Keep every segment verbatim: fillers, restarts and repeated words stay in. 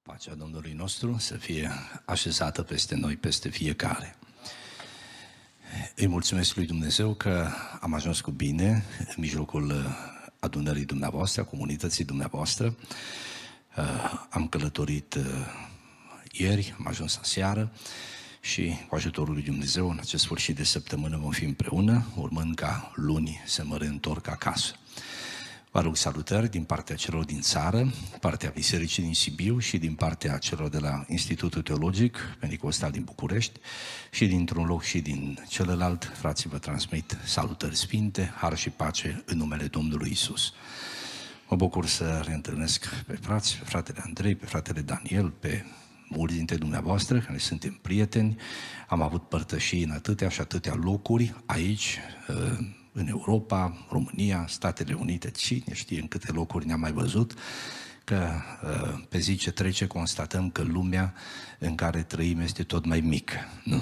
Pacea Domnului nostru să fie așezată peste noi, peste fiecare. Îi mulțumesc lui Dumnezeu că am ajuns cu bine în mijlocul adunării dumneavoastră, a comunității dumneavoastră. Am călătorit ieri, am ajuns aseară și cu ajutorul lui Dumnezeu în acest sfârșit de săptămână vom fi împreună, urmând ca luni să mă reîntorc acasă. Vă rog salutări din partea celor din țară, partea Bisericii din Sibiu și din partea celor de la Institutul Teologic Pentecostal din București și dintr-un loc și din celălalt. Frații, vă transmit salutări sfinte, har și pace în numele Domnului Isus. Mă bucur să reîntâlnesc pe frați, pe fratele Andrei, pe fratele Daniel, pe mulți dintre dumneavoastră, care suntem prieteni. Am avut părtășii în atâtea și atâtea locuri aici, în Europa, România, Statele Unite, cine știe în câte locuri ne-am mai văzut, că pe zi ce trece constatăm că lumea în care trăim este tot mai mică. Nu?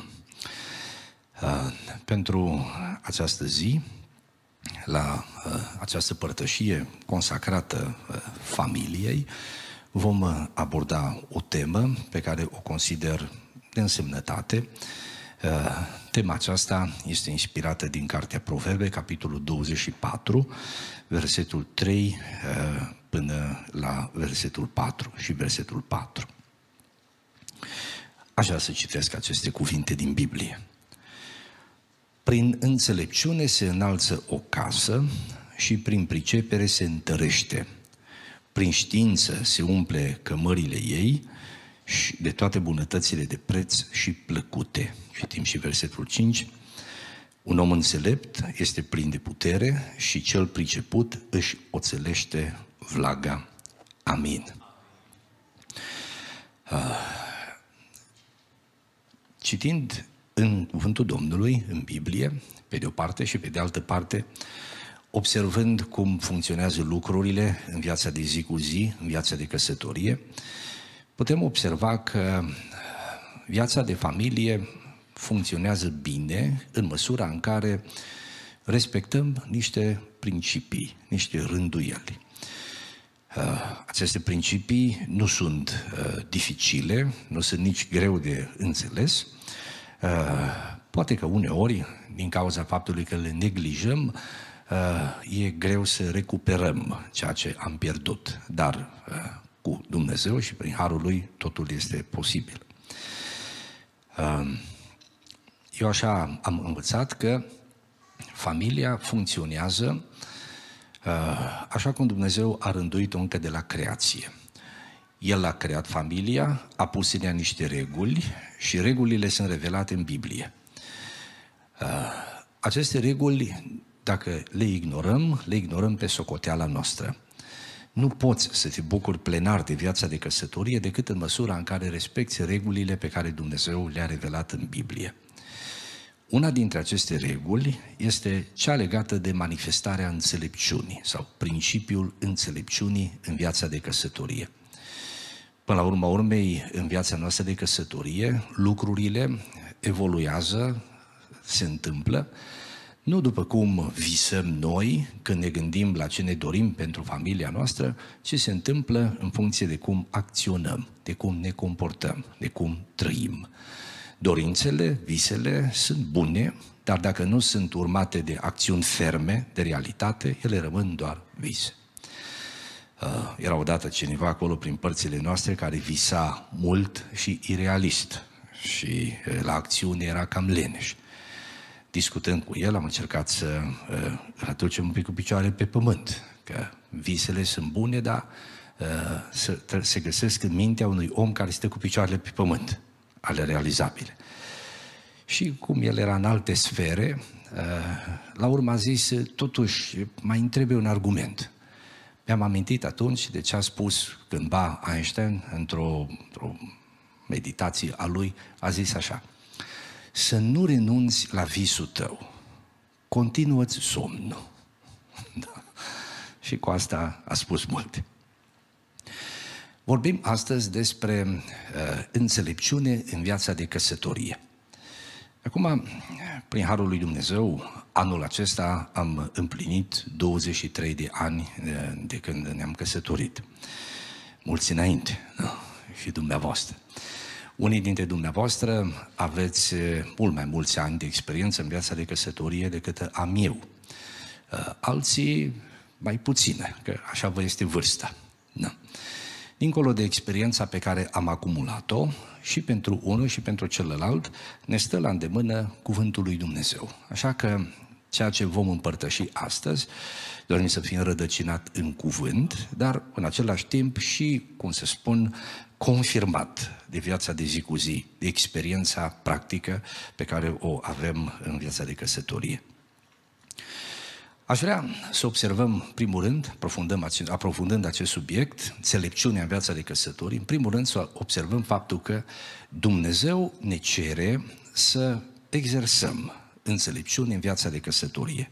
Pentru această zi, la această părtășie consacrată familiei, vom aborda o temă pe care o consider de însemnătate. Tema aceasta este inspirată din Cartea Proverbe, capitolul douăzeci și patru, versetul trei până la versetul patru și versetul patru. Aș vrea să citesc aceste cuvinte din Biblie. Prin înțelepciune se înalță o casă și prin pricepere se întărește. Prin știință se umple cămările ei și de toate bunătățile de preț și plăcute. Citim și versetul cinci. Un om înțelept este plin de putere și cel priceput își oțelește vlaga. Amin. Citind în cuvântul Domnului, în Biblie, pe de o parte și pe de altă parte, observând cum funcționează lucrurile în viața de zi cu zi, în viața de căsătorie, putem observa că viața de familie funcționează bine în măsura în care respectăm niște principii, niște rânduieli. Aceste principii nu sunt dificile, nu sunt nici greu de înțeles. Poate că uneori, din cauza faptului că le neglijăm, e greu să recuperăm ceea ce am pierdut, dar cu Dumnezeu și prin harul Lui totul este posibil. Eu așa am învățat că familia funcționează așa cum Dumnezeu a rânduit-o încă de la creație. El a creat familia, a pus în ea niște reguli și regulile sunt revelate în Biblie. Aceste reguli, dacă le ignorăm, le ignorăm pe socoteala noastră. Nu poți să te bucuri plenar de viața de căsătorie decât în măsura în care respecti regulile pe care Dumnezeu le-a revelat în Biblie. Una dintre aceste reguli este cea legată de manifestarea înțelepciunii sau principiul înțelepciunii în viața de căsătorie. Până la urma urmei, în viața noastră de căsătorie, lucrurile evoluează, se întâmplă, nu după cum visăm noi când ne gândim la ce ne dorim pentru familia noastră, ci se întâmplă în funcție de cum acționăm, de cum ne comportăm, de cum trăim. Dorințele, visele sunt bune, dar dacă nu sunt urmate de acțiuni ferme, de realitate, ele rămân doar vise. Uh, era odată cineva acolo prin părțile noastre care visa mult și irealist și uh, la acțiune era cam leneș. Discutând cu el, am încercat să uh, îl aducem un pic cu picioarele pe pământ, că visele sunt bune, dar uh, se, se găsesc în mintea unui om care stă cu picioarele pe pământ, ale realizabile. Și cum el era în alte sfere, uh, la urmă a zis, totuși, mai îmi trebuie un argument. Mi-am amintit atunci de ce a spus cândva Einstein într-o, într-o meditație a lui, a zis așa: să nu renunți la visul tău, continuă-ți somnul. Da. Și cu asta a spus multe. Vorbim astăzi despre uh, înțelepciune în viața de căsătorie. Acum, prin harul lui Dumnezeu, anul acesta am împlinit douăzeci și trei de ani de când ne-am căsătorit. Mulți înainte, nu? și dumneavoastră. Unii dintre dumneavoastră aveți mult mai mulți ani de experiență în viața de căsătorie decât am eu. Alții mai puține, că așa vă este vârsta. Da. Dincolo de experiența pe care am acumulat-o, și pentru unul și pentru celălalt, ne stă la îndemână cuvântul lui Dumnezeu. Așa că ceea ce vom împărtăși astăzi, dorim să fie înrădăcinat în cuvânt, dar în același timp și, cum să spun, confirmat de viața de zi cu zi, de experiența practică pe care o avem în viața de căsătorie. Aș vrea să observăm, primul rând, aprofundăm, aprofundând acest subiect, înțelepciunea în viața de căsătorie, în primul rând să observăm faptul că Dumnezeu ne cere să exersăm înțelepciune în viața de căsătorie.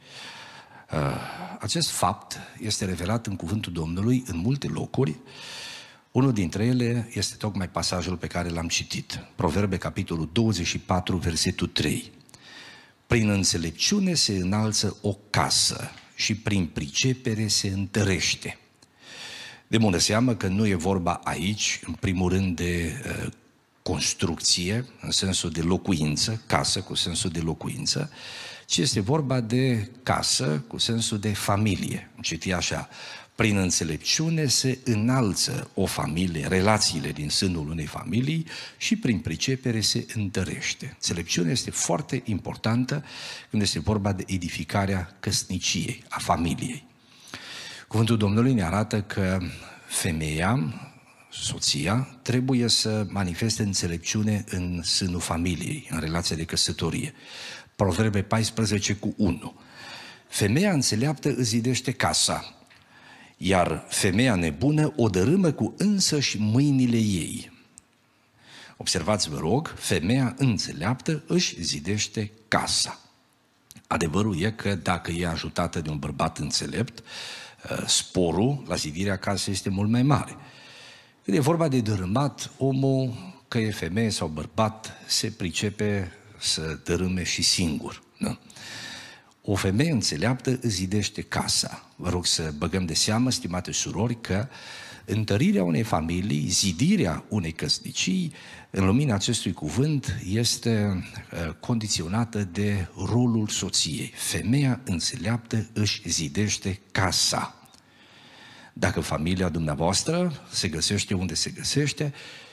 Acest fapt este revelat în cuvântul Domnului în multe locuri. Unul dintre ele este tocmai pasajul pe care l-am citit, Proverbe, capitolul douăzeci și patru, versetul trei. Prin înțelepciune se înalță o casă și prin pricepere se întărește. De bună seamă că nu e vorba aici, în primul rând, de uh, construcție, în sensul de locuință, casă cu sensul de locuință, ci este vorba de casă cu sensul de familie. Citi așa: prin înțelepciune se înalță o familie, relațiile din sânul unei familii, și prin pricepere se întărește. Înțelepciunea este foarte importantă când este vorba de edificarea căsniciei, a familiei. Cuvântul Domnului ne arată că femeia, soția, trebuie să manifeste înțelepciune în sânul familiei, în relația de căsătorie. Proverbe paisprezece cu unu. Femeia înțeleaptă îți zidește casa, iar femeia nebună o dărâmă cu însăși mâinile ei. Observați, vă rog, femeia înțeleaptă își zidește casa. Adevărul e că dacă e ajutată de un bărbat înțelept, sporul la zidirea casei este mult mai mare. Când e vorba de dărâmat, omul, că e femeie sau bărbat, se pricepe să dărâme și singur. Nu? O femeie înțeleaptă îți zidește casa. Vă rog să băgăm de seamă, stimate surori, că întărirea unei familii, zidirea unei căsnicii, în lumina acestui cuvânt, este condiționată de rolul soției. Femeia înțeleaptă își zidește casa. Dacă familia dumneavoastră se găsește unde se găsește,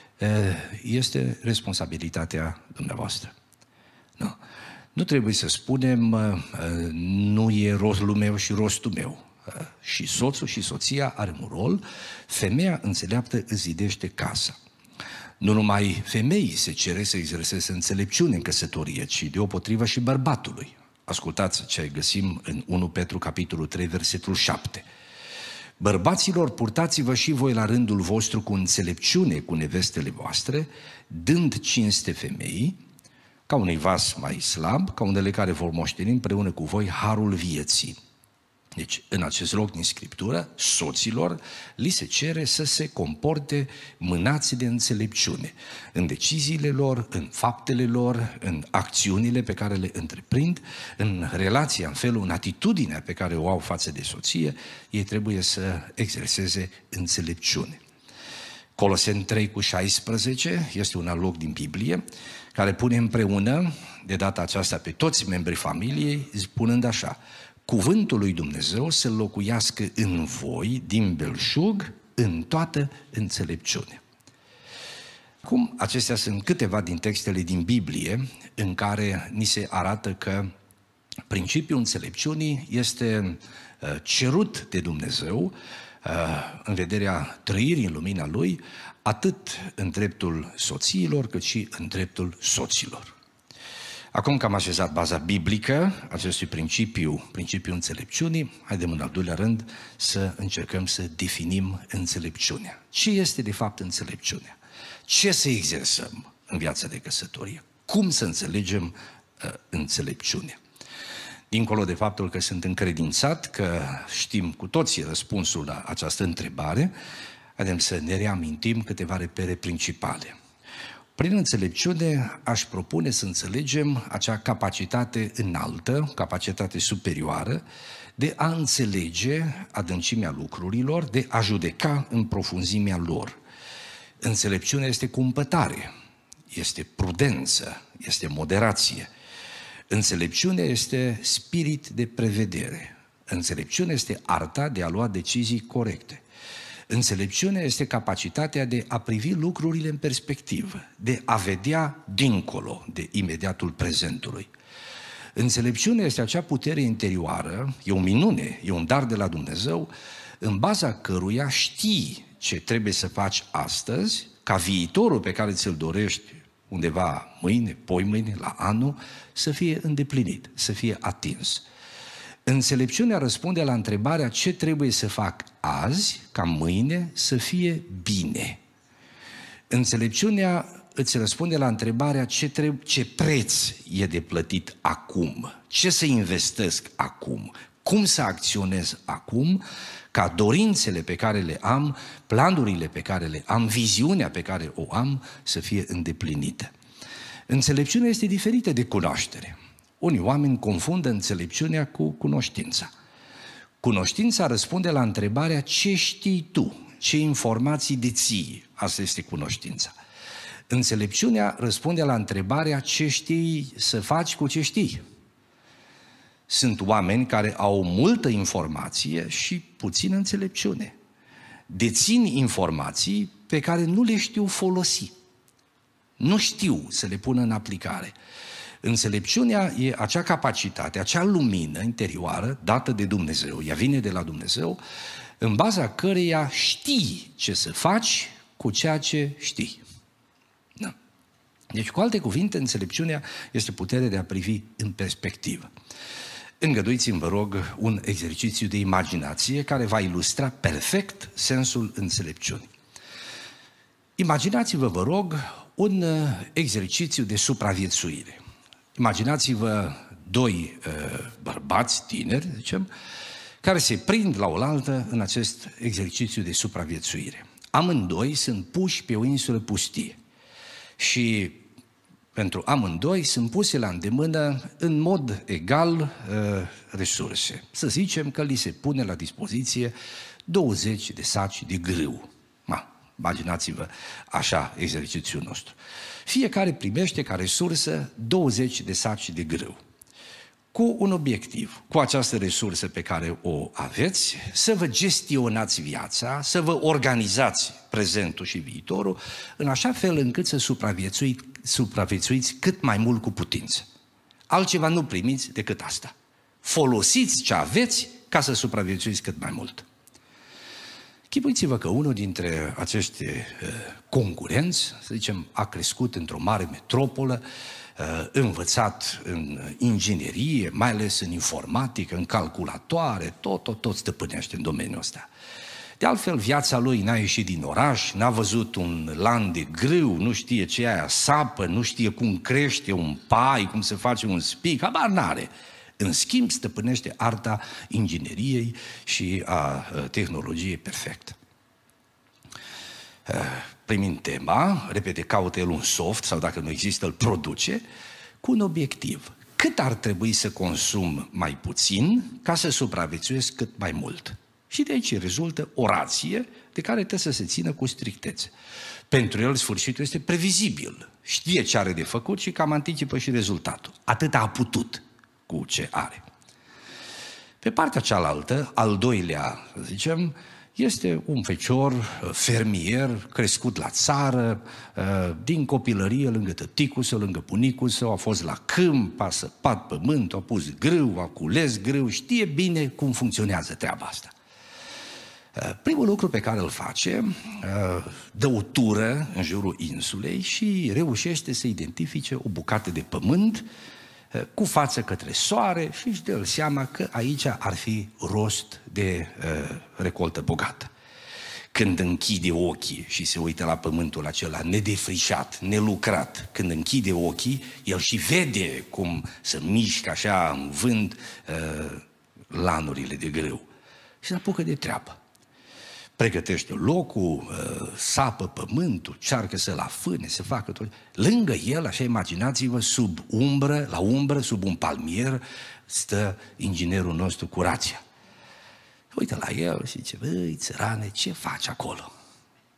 este responsabilitatea dumneavoastră. Nu. Nu trebuie să spunem, nu e rostul meu și rostul meu. Și soțul și soția are un rol. Femeia înțeleaptă îți zidește casa. Nu numai femeii se cere să exerseze înțelepciune în căsătorie, ci deopotrivă și bărbatului. Ascultați ce găsim în unu Petru, capitolul trei, versetul șapte. Bărbaților, purtați-vă și voi la rândul vostru cu înțelepciune cu nevestele voastre, dând cinste femeii, ca unui vas mai slab, ca unele care vor moșteni împreună cu voi harul vieții. Deci, în acest loc din Scriptură, soților li se cere să se comporte mânați de înțelepciune în deciziile lor, în faptele lor, în acțiunile pe care le întreprind, în relația, în felul, în atitudinea pe care o au față de soție, ei trebuie să exerseze înțelepciune. Coloseni trei cu șaisprezece este un alt loc din Biblie care pune împreună, de data aceasta, pe toți membrii familiei, spunând așa: cuvântul lui Dumnezeu să locuiască în voi din belșug în toată înțelepciunea. Acum, acestea sunt câteva din textele din Biblie în care ni se arată că principiul înțelepciunii este cerut de Dumnezeu în vederea trăirii în lumina Lui, atât în dreptul soțiilor, cât și în dreptul soților. Acum că am așezat baza biblică acestui principiu, principiul înțelepciunii, haidem în al doilea rând să încercăm să definim înțelepciunea. Ce este de fapt înțelepciunea? Ce să exersăm în viața de căsătorie? Cum să înțelegem uh, înțelepciunea? Dincolo de faptul că sunt încredințat că știm cu toții răspunsul la această întrebare, haidem să ne reamintim câteva repere principale. Prin înțelepciune aș propune să înțelegem acea capacitate înaltă, capacitate superioară de a înțelege adâncimea lucrurilor, de a judeca în profunzimea lor. Înțelepciune este cumpătare, este prudență, este moderație. Înțelepciune este spirit de prevedere. Înțelepciune este arta de a lua decizii corecte. Înțelepciune este capacitatea de a privi lucrurile în perspectivă, de a vedea dincolo de imediatul prezentului. Înțelepciunea este acea putere interioară, e o minune, e un dar de la Dumnezeu, în baza căruia știi ce trebuie să faci astăzi, ca viitorul pe care ți-l dorești undeva mâine, poimâine, la anul, să fie îndeplinit, să fie atins. Înțelepciunea răspunde la întrebarea ce trebuie să fac azi, ca mâine să fie bine. Înțelepciunea îți răspunde la întrebarea ce, trebuie, ce preț e de plătit acum, ce să investesc acum, cum să acționez acum, ca dorințele pe care le am, planurile pe care le am, viziunea pe care o am să fie îndeplinită. Înțelepciunea este diferită de cunoaștere. Unii oameni confundă înțelepciunea cu cunoștința. Cunoștința răspunde la întrebarea ce știi tu, ce informații deții, asta este cunoștința. Înțelepciunea răspunde la întrebarea ce știi să faci cu ce știi. Sunt oameni care au multă informație și puțină înțelepciune. Dețin informații pe care nu le știu folosi. Nu știu să le pună în aplicare. Înțelepciunea e acea capacitate, acea lumină interioară dată de Dumnezeu, ea vine de la Dumnezeu, în baza căreia știi ce să faci cu ceea ce știi. Da. Deci, cu alte cuvinte, înțelepciunea este puterea de a privi în perspectivă. Îngăduiți-mi, vă rog, un exercițiu de imaginație care va ilustra perfect sensul înțelepciunii. Imaginați-vă, vă rog, un exercițiu de supraviețuire. Imaginați-vă doi uh, bărbați tineri, zicem, care se prind la oaltă în acest exercițiu de supraviețuire. Amândoi sunt puși pe o insulă pustie și pentru amândoi sunt puse la îndemână în mod egal uh, resurse. Să zicem că li se pune la dispoziție douăzeci de saci de grâu. Ma, imaginați-vă așa exercițiul nostru. Fiecare primește ca resursă douăzeci de saci de grâu, cu un obiectiv, cu această resursă pe care o aveți, să vă gestionați viața, să vă organizați prezentul și viitorul, în așa fel încât să supraviețuiți, supraviețuiți cât mai mult cu putință. Altceva nu primiți decât asta. Folosiți ce aveți ca să supraviețuiți cât mai mult. Chipuiți-vă că unul dintre acești uh, concurenți, să zicem, a crescut într-o mare metropolă, uh, învățat în inginerie, mai ales în informatică, în calculatoare, tot, tot, tot stăpânește în domeniul ăsta. De altfel, viața lui n-a ieșit din oraș, n-a văzut un lan de grâu, nu știe ce e aia sapă, nu știe cum crește un pai, cum se face un spic, habar n-are. În schimb, stăpânește arta ingineriei și a tehnologiei perfect. Primind tema, repede caută el un soft sau dacă nu există îl produce cu un obiectiv. Cât ar trebui să consum mai puțin ca să supraviețuiesc cât mai mult? Și de aici rezultă o rație de care trebuie să se țină cu strictețe. Pentru el sfârșitul este previzibil, știe ce are de făcut și cam anticipă și rezultatul. Atât a putut cu ce are. Pe partea cealaltă, al doilea, să zicem, este un fecior fermier, crescut la țară, din copilărie, lângă tăticul său, lângă bunicul său, a fost la câmp, a săpat pământ, a pus grâu, a cules grâu, știe bine cum funcționează treaba asta. Primul lucru pe care îl face, dă o tură în jurul insulei și reușește să identifice o bucată de pământ cu față către soare și își dă seama că aici ar fi rost de uh, recoltă bogată. Când închide ochii și se uită la pământul acela nedefrișat, nelucrat, când închide ochii, el și vede cum se mișcă așa în vânt uh, lanurile de grâu și se apucă de treabă. Pregătește locul, sapă pământul, cearcă să-l afâne, să facă tot. Lângă el, așa imaginați-vă, sub umbră, la umbră, sub un palmier, stă inginerul nostru cu rația. Uită la el și zice, băi, țărane, ce faci acolo?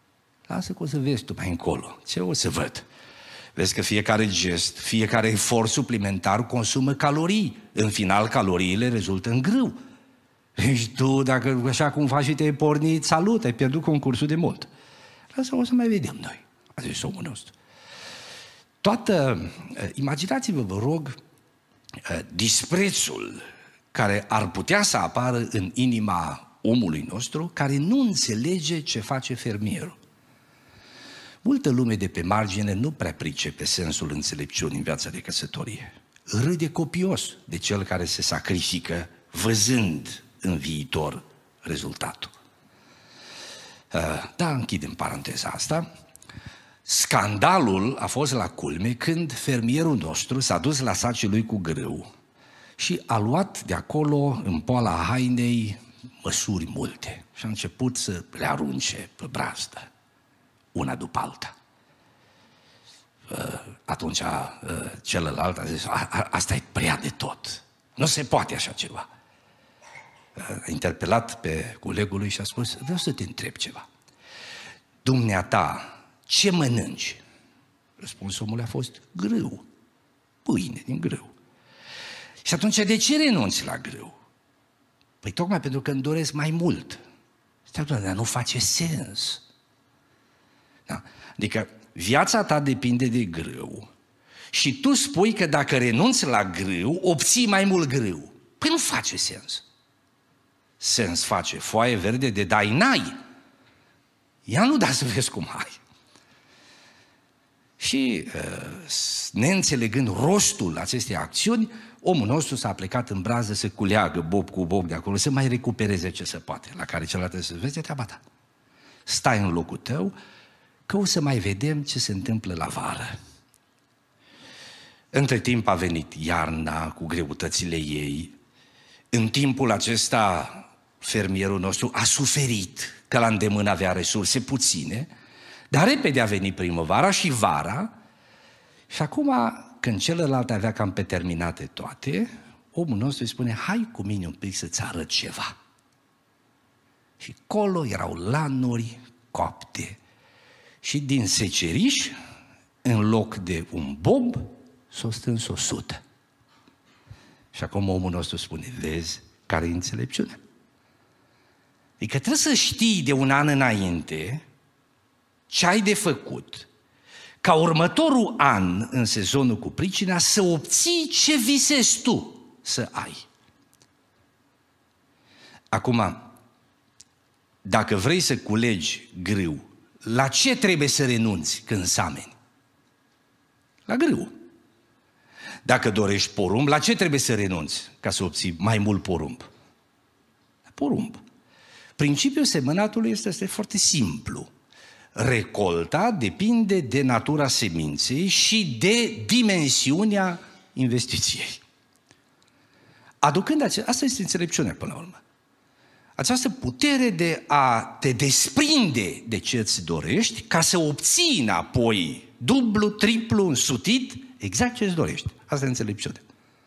Lasă că o să vezi tu mai încolo. Ce o să văd? Vezi că fiecare gest, fiecare efort suplimentar consumă calorii. În final, caloriile rezultă în grâu. Și tu, dacă așa cum faci și te-ai pornit, salut, ai pierdut concursul de mult. Lasă, o să mai vedem noi, a zis omul nostru. Toată, imaginați-vă, vă rog, disprețul care ar putea să apară în inima omului nostru care nu înțelege ce face fermierul. Multă lume de pe margine nu prea pricepe sensul înțelepciunii în viața de căsătorie. Râde copios de cel care se sacrifică văzând în viitor rezultatul. Da, închidem paranteza asta. Scandalul a fost la culme când fermierul nostru s-a dus la sacii lui cu grâu și a luat de acolo, în poala hainei, măsuri multe și a început să le arunce pe brazdă, una după alta. Atunci celălalt a zis, asta e prea de tot, nu se poate așa ceva. A interpelat pe colegul lui și a spus, vreau să te întreb ceva. Dumneata, ce mănânci? Răspunsul omului a fost grâu, pâine din grâu. Și atunci de ce renunți la grâu? Păi tocmai pentru că îmi doresc mai mult. Stai, dar nu face sens. Da? Adică viața ta depinde de grâu și tu spui că dacă renunți la grâu, obții mai mult grâu. Păi nu face sens. Sens face foaie verde de dai n-ai. Ia nu da să vezi cum ai. Și neînțelegând rostul acestei acțiuni, omul nostru s-a plecat în brază să culeagă bob cu bob de acolo, să mai recupereze ce se poate, la care celălalt să vezi, treaba ta. Stai în locul tău, că o să mai vedem ce se întâmplă la vară. Între timp a venit iarna cu greutățile ei. În timpul acesta fermierul nostru a suferit că la îndemână avea resurse puține, dar repede a venit primăvara și vara și acum, când celălalt avea cam pe terminate toate, omul nostru îi spune, hai cu mine un pic să-ți arăt ceva. Și acolo erau lanuri copte și din seceriș, în loc de un bob, s-o strâns o sută. Și acum omul nostru spune, vezi care e înțelepciunea? Adică trebuie să știi de un an înainte ce ai de făcut ca următorul an în sezonul cu pricina să obții ce visezi tu să ai. Acum, dacă vrei să culegi grâu, la ce trebuie să renunți când sameni? La grâu. Dacă dorești porumb, la ce trebuie să renunți ca să obții mai mult porumb? La porumb. Principiul semănatului este, este foarte simplu. Recolta depinde de natura seminței și de dimensiunea investiției. Aducând ace- asta este înțelepciunea până la urmă. Această putere de a te desprinde de ce îți dorești ca să obții înapoi dublu, triplu, însutit, exact ce îți dorești. Asta e înțelepciunea.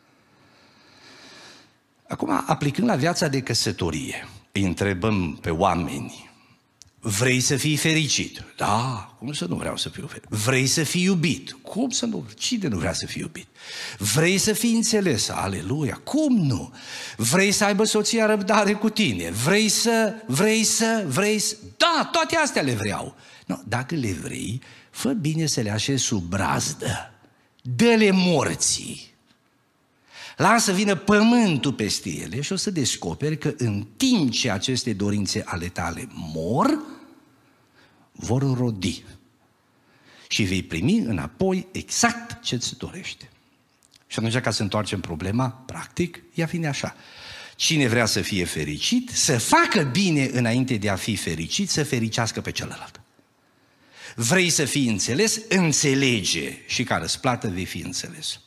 Acum, aplicând la viața de căsătorie, îi întrebăm pe oameni, vrei să fii fericit? Da, cum să nu vreau să fiu fericit? Vrei să fii iubit? Cum să nu? Cine nu vrea să fii iubit? Vrei să fii înțeles? Aleluia! Cum nu? Vrei să aibă soția răbdare cu tine? Vrei să, vrei să, vrei să... Da, toate astea le vreau. No, dacă le vrei, fă bine să le așezi sub brazdă. Dă-le morții. Lasă să vină pământul peste ele și o să descoperi că în timp ce aceste dorințe ale tale mor, vor rodi. Și vei primi înapoi exact ce îți dorește. Și atunci, ca să întoarcem problema, practic, ea vine așa. Cine vrea să fie fericit, să facă bine înainte de a fi fericit, să fericească pe celălalt. Vrei să fii înțeles? Înțelege și ca răsplată vei fi înțeles.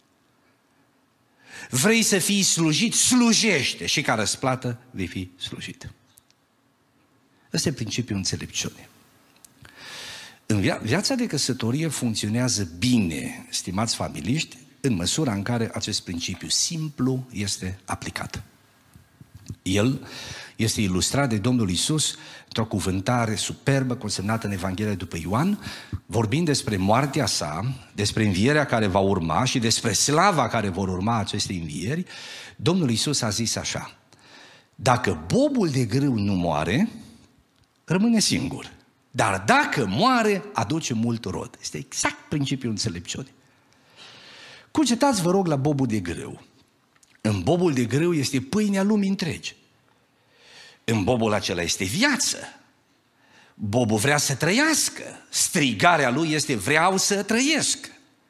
Vrei să fii slujit? Slujește și ca răsplată vei fi slujit. Ăsta e principiul înțelepciunii. În via- viața de căsătorie funcționează bine, stimați familiști, în măsura în care acest principiu simplu este aplicat. El Este ilustrat de Domnul Iisus într-o cuvântare superbă consemnată în Evanghelia după Ioan, vorbind despre moartea sa, despre învierea care va urma și despre slava care vor urma aceste învieri. Domnul Iisus a zis așa: dacă bobul de grâu nu moare, rămâne singur. Dar dacă moare, aduce mult rod. Este exact principiul înțelepciunii. Cucetați, vă rog, la bobul de grâu. În bobul de grâu este pâinea lumii întregi. În bobul acela este viață. Bobul vrea să trăiască. Strigarea lui este: vreau să trăiesc.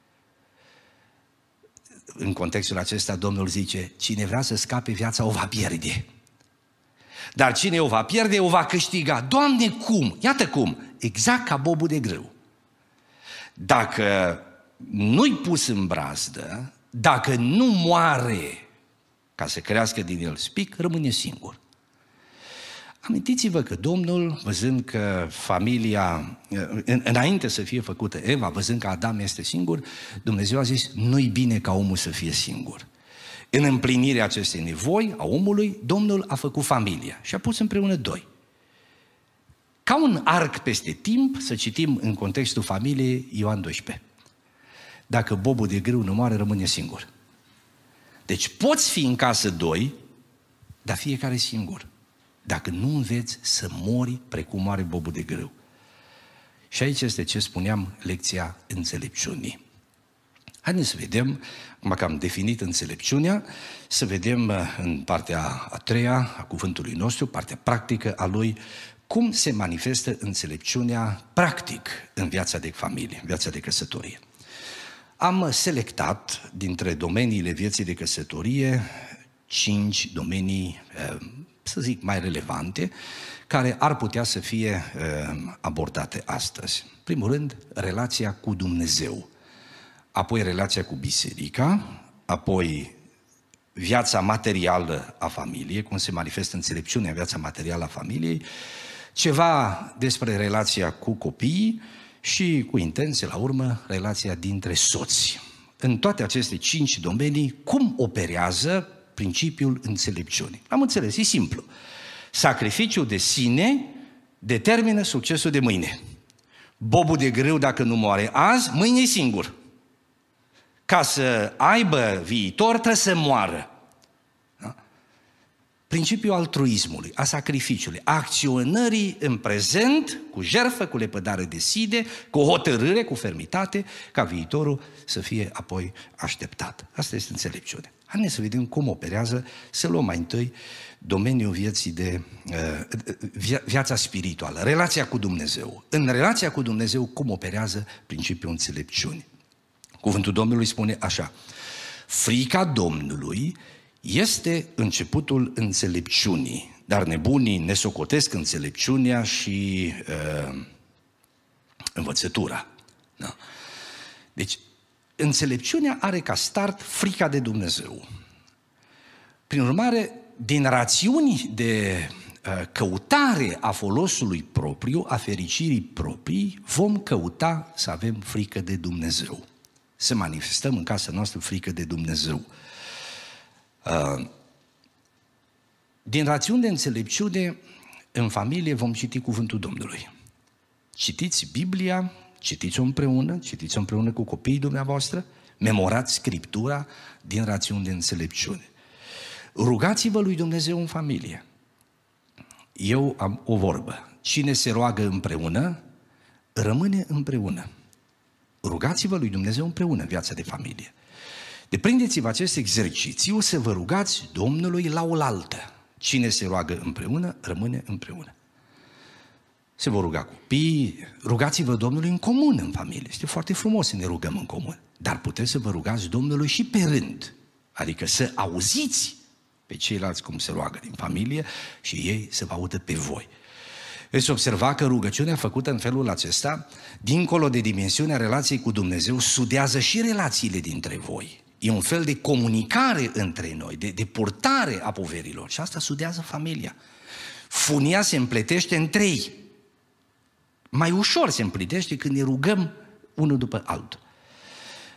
În contextul acesta, Domnul zice: cine vrea să scape viața o va pierde. Dar cine o va pierde, o va câștiga. Doamne, cum? Iată cum. Exact ca bobul de grâu. Dacă nu-i pus în brazdă, dacă nu moare ca să crească din el spic, rămâne singur. Amintiți-vă că Domnul, văzând că familia, înainte să fie făcută Eva, văzând că Adam este singur, Dumnezeu a zis: nu-i bine ca omul să fie singur. În împlinirea acestei nevoi a omului, Domnul a făcut familia și a pus împreună doi. Ca un arc peste timp, să citim în contextul familiei Ioan doisprezece. Dacă bobul de grâu nu moare, rămâne singur. Deci poți fi în casă doi, dar fiecare singur. Dacă nu înveți să mori precum moare bobul de grâu. Și aici este ce spuneam, lecția înțelepciunii. Haideți să vedem, acum că am definit înțelepciunea, să vedem în partea a treia a cuvântului nostru, partea practică a lui, cum se manifestă înțelepciunea practic în viața de familie, în viața de căsătorie. Am selectat dintre domeniile vieții de căsătorie cinci domenii, să zic, mai relevante, care ar putea să fie abordate astăzi. În primul rând, relația cu Dumnezeu, apoi relația cu biserica, apoi viața materială a familiei, cum se manifestă înțelepciunea în viața materială a familiei, ceva despre relația cu copiii și, cu intenție, la urmă, relația dintre soți. În toate aceste cinci domenii, cum operează principiul înțelepciunii? Am înțeles, e simplu. Sacrificiul de sine determină succesul de mâine. Bobul de grâu, dacă nu moare azi, mâine e singur. Ca să aibă viitor, trebuie să moară. Da? Principiul altruismului, a sacrificiului, a acționării în prezent, cu jertfă, cu lepădare de side, cu hotărâre, cu fermitate, ca viitorul să fie apoi așteptat. Asta este înțelepciune. Haideți să vedem cum operează, să luăm mai întâi domeniul vieții de uh, viața spirituală, relația cu Dumnezeu. În relația cu Dumnezeu, cum operează principiul înțelepciunii? Cuvântul Domnului spune așa: frica Domnului este începutul înțelepciunii, dar nebunii ne socotesc înțelepciunea și uh, învățătura. Da? Deci, înțelepciunea are ca start frica de Dumnezeu. Prin urmare, din rațiuni de uh, căutare a folosului propriu, a fericirii proprii, vom căuta să avem frică de Dumnezeu. Să manifestăm în casa noastră frică de Dumnezeu. Uh, din rațiuni de înțelepciune, în familie vom citi cuvântul Domnului. Citiți Biblia, citiți-o împreună, citiți-o împreună cu copiii dumneavoastră, memorați Scriptura din rațiuni de înțelepciune. Rugați-vă lui Dumnezeu în familie. Eu am o vorbă: cine se roagă împreună, rămâne împreună. Rugați-vă lui Dumnezeu împreună în viața de familie. Deprindeți-vă acest exercițiu să vă rugați Domnului la oaltă. Cine se roagă împreună, rămâne împreună. Se vor ruga copiii, rugați-vă Domnului în comun în familie. Este foarte frumos să ne rugăm în comun. Dar puteți să vă rugați Domnului și pe rând. Adică să auziți pe ceilalți cum se roagă din familie și ei să vă audă pe voi. Veți observa că rugăciunea făcută în felul acesta, dincolo de dimensiunea relației cu Dumnezeu, sudează și relațiile dintre voi. E un fel de comunicare între noi, de, de purtare a poverilor. Și asta sudează familia. Funia se împletește în trei. Mai ușor se împlinește când ne rugăm unul după altul.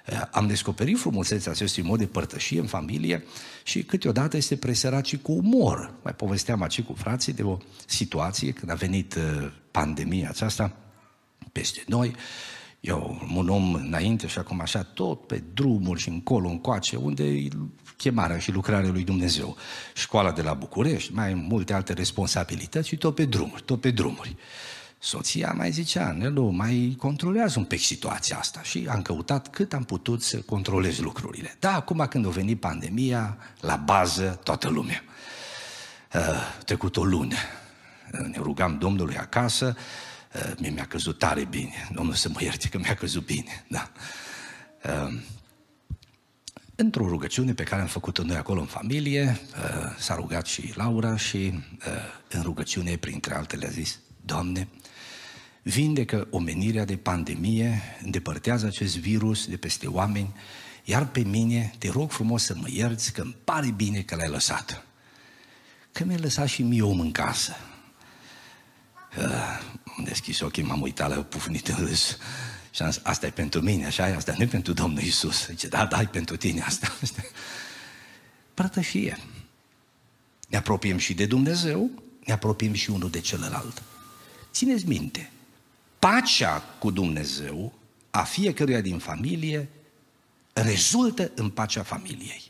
Am descoperit frumusețea acestui mod de părtășie în familie și câteodată este presărat și cu umor. Mai povesteam aici cu frații de o situație când a venit pandemia aceasta peste noi. Eu, un om înainte și acum așa, tot pe drumuri și încolo, încoace, unde e chemarea și lucrarea lui Dumnezeu. Școala de la București, mai multe alte responsabilități și tot pe drumuri, tot pe drumuri. Soția mai zicea, Nelu, mai controlează un pic situația asta și am căutat cât am putut să controlez lucrurile. Da, acum când a venit pandemia, la bază toată lumea. Uh, trecut o lună, ne rugam Domnului acasă, uh, mie mi-a căzut tare bine, Domnul să mă ierte că mi-a căzut bine, da. Uh, într-o rugăciune pe care am făcut-o noi acolo în familie, uh, s-a rugat și Laura și uh, în rugăciune, printre altele, a zis, Doamne, vindecă omenirea de pandemie, îndepărtează acest virus de peste oameni, iar pe mine te rog frumos să mă ierți că îmi pare bine că l-ai lăsat. Că mi-ai lăsat și mie om în casă. Uh, am deschis ochii, m-am uitat la pufnit în râs și am zis, asta e pentru mine, așa e, asta nu e pentru Domnul Iisus. Zice, da, da, e pentru tine asta. Părtășie. Ne apropiem și de Dumnezeu, ne apropiem și unul de celălalt. Țineți minte, pacea cu Dumnezeu a fiecăruia din familie rezultă în pacea familiei.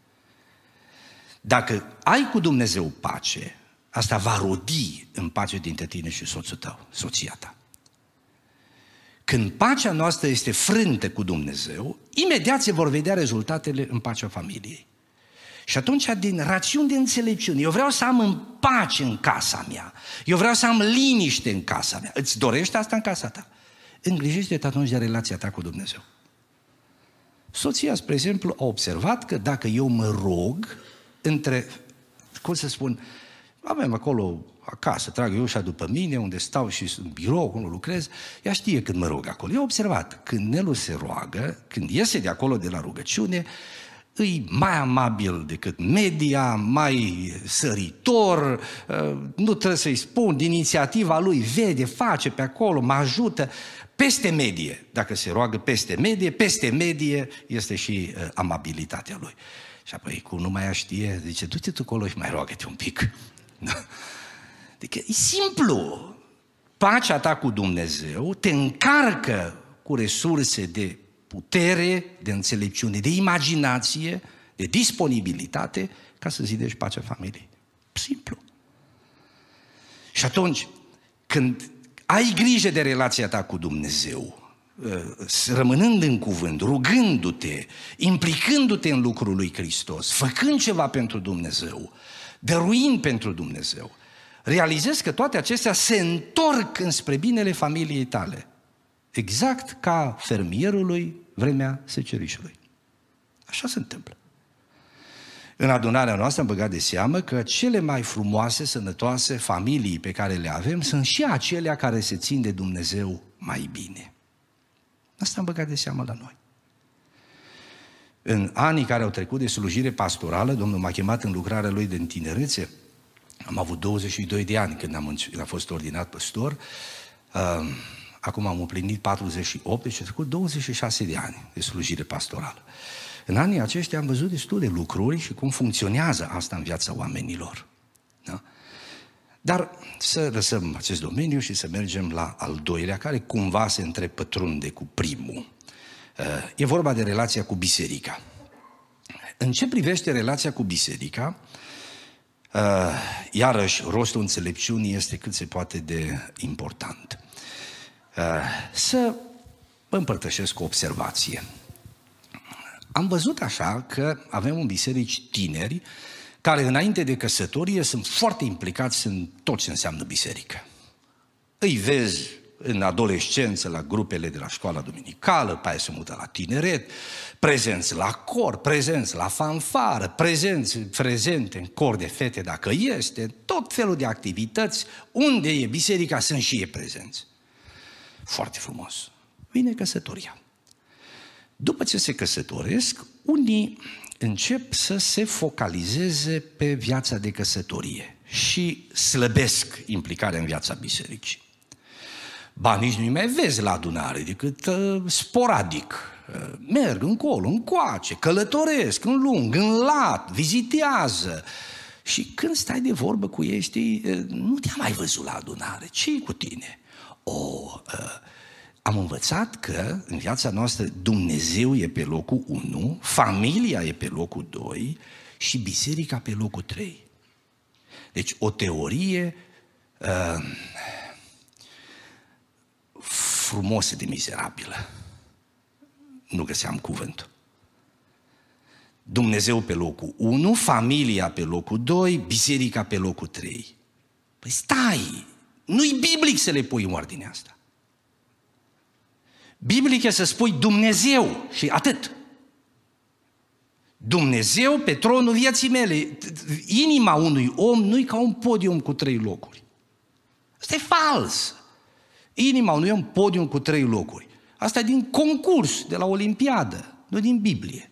Dacă ai cu Dumnezeu pace, asta va rodi în pace dintre tine și soțul tău, soția ta. Când pacea noastră este frântă cu Dumnezeu, imediat se vor vedea rezultatele în pacea familiei. Și atunci, din rațiuni de înțelepciune, eu vreau să am în pace în casa mea, eu vreau să am liniște în casa mea. Îți dorești asta în casa ta? Îngrijește-te atunci de relația ta cu Dumnezeu. Soția, spre exemplu, a observat că dacă eu mă rog între, cum să spun, avem acolo acasă, trag eu ușa după mine, unde stau și în birou, unde lucrez, ea știe când mă rog acolo. Eu am observat, când Nelu se roagă, când iese de acolo de la rugăciune, îi mai amabil decât media, mai săritor, nu trebuie să-i spun, din inițiativa lui, vede, face pe acolo, mă ajută, peste medie. Dacă se roagă peste medie, peste medie este și amabilitatea lui. Și apoi, cum nu mai ea știe, zice, du-te tu acolo și mai roagă-te un pic. Adică e simplu. Pacea ta cu Dumnezeu te încarcă cu resurse de putere, de înțelepciune, de imaginație, de disponibilitate, ca să zidești pacea familiei. Simplu. Și atunci, când ai grijă de relația ta cu Dumnezeu, rămânând în cuvânt, rugându-te, implicându-te în lucrul lui Hristos, făcând ceva pentru Dumnezeu, dăruind pentru Dumnezeu, realizezi că toate acestea se întorc înspre binele familiei tale. Exact ca fermierului vremea secerișului. Așa se întâmplă. În adunarea noastră am băgat de seamă că cele mai frumoase, sănătoase familii pe care le avem sunt și acelea care se țin de Dumnezeu mai bine. Asta am băgat de seamă la noi. În anii care au trecut de slujire pastorală, Domnul m-a chemat în lucrarea lui de tinerețe. Am avut douăzeci și doi de ani când am, am fost ordinat păstor. Acum am împlinit patruzeci și opt, deci a trecut douăzeci și șase de ani de slujire pastorală. În anii aceștia am văzut destul de lucruri și cum funcționează asta în viața oamenilor. Da? Dar să lăsăm acest domeniu și să mergem la al doilea, care cumva se întrepătrunde cu primul. E vorba de relația cu biserica. În ce privește relația cu biserica, iarăși rostul înțelepciunii este cât se poate de important. Să vă împărtășesc o observație. Am văzut așa că avem în biserici tineri care înainte de căsătorie sunt foarte implicați în tot ce înseamnă biserică. Îi vezi în adolescență la grupele de la școala duminicală, pe aia se mută la tineret, prezenți la cor, prezenți la fanfară, prezenți, prezente în cor de fete dacă este, tot felul de activități, unde e biserica sunt și ei prezenți. Foarte frumos. Vine căsătoria. După ce se căsătoresc, unii încep să se focalizeze pe viața de căsătorie și slăbesc implicarea în viața bisericii. Ba, nici nu-i mai vezi la adunare, decât uh, sporadic. merg încolo, încoace, călătoresc în lung, în lat, vizitează. Și când stai de vorbă cu ei, știi, nu te-am mai văzut la adunare. Ce-i cu tine? O, am învățat că în viața noastră Dumnezeu e pe locul unu, familia e pe locul doi și biserica pe locul trei. Deci o teorie uh, frumosă de mizerabilă. Nu găseam cuvântul. Dumnezeu pe locul unu, familia pe locul doi, biserica pe locul trei. Păi stai, nu-i biblic să le pui în ordinea asta. Biblic e să spui Dumnezeu și atât. Dumnezeu pe tronul vieții mele. Inima unui om nu-i ca un podium cu trei locuri. Asta e fals. Inima unui om, podium cu trei locuri. Asta e din concurs, de la Olimpiadă, nu din Biblie.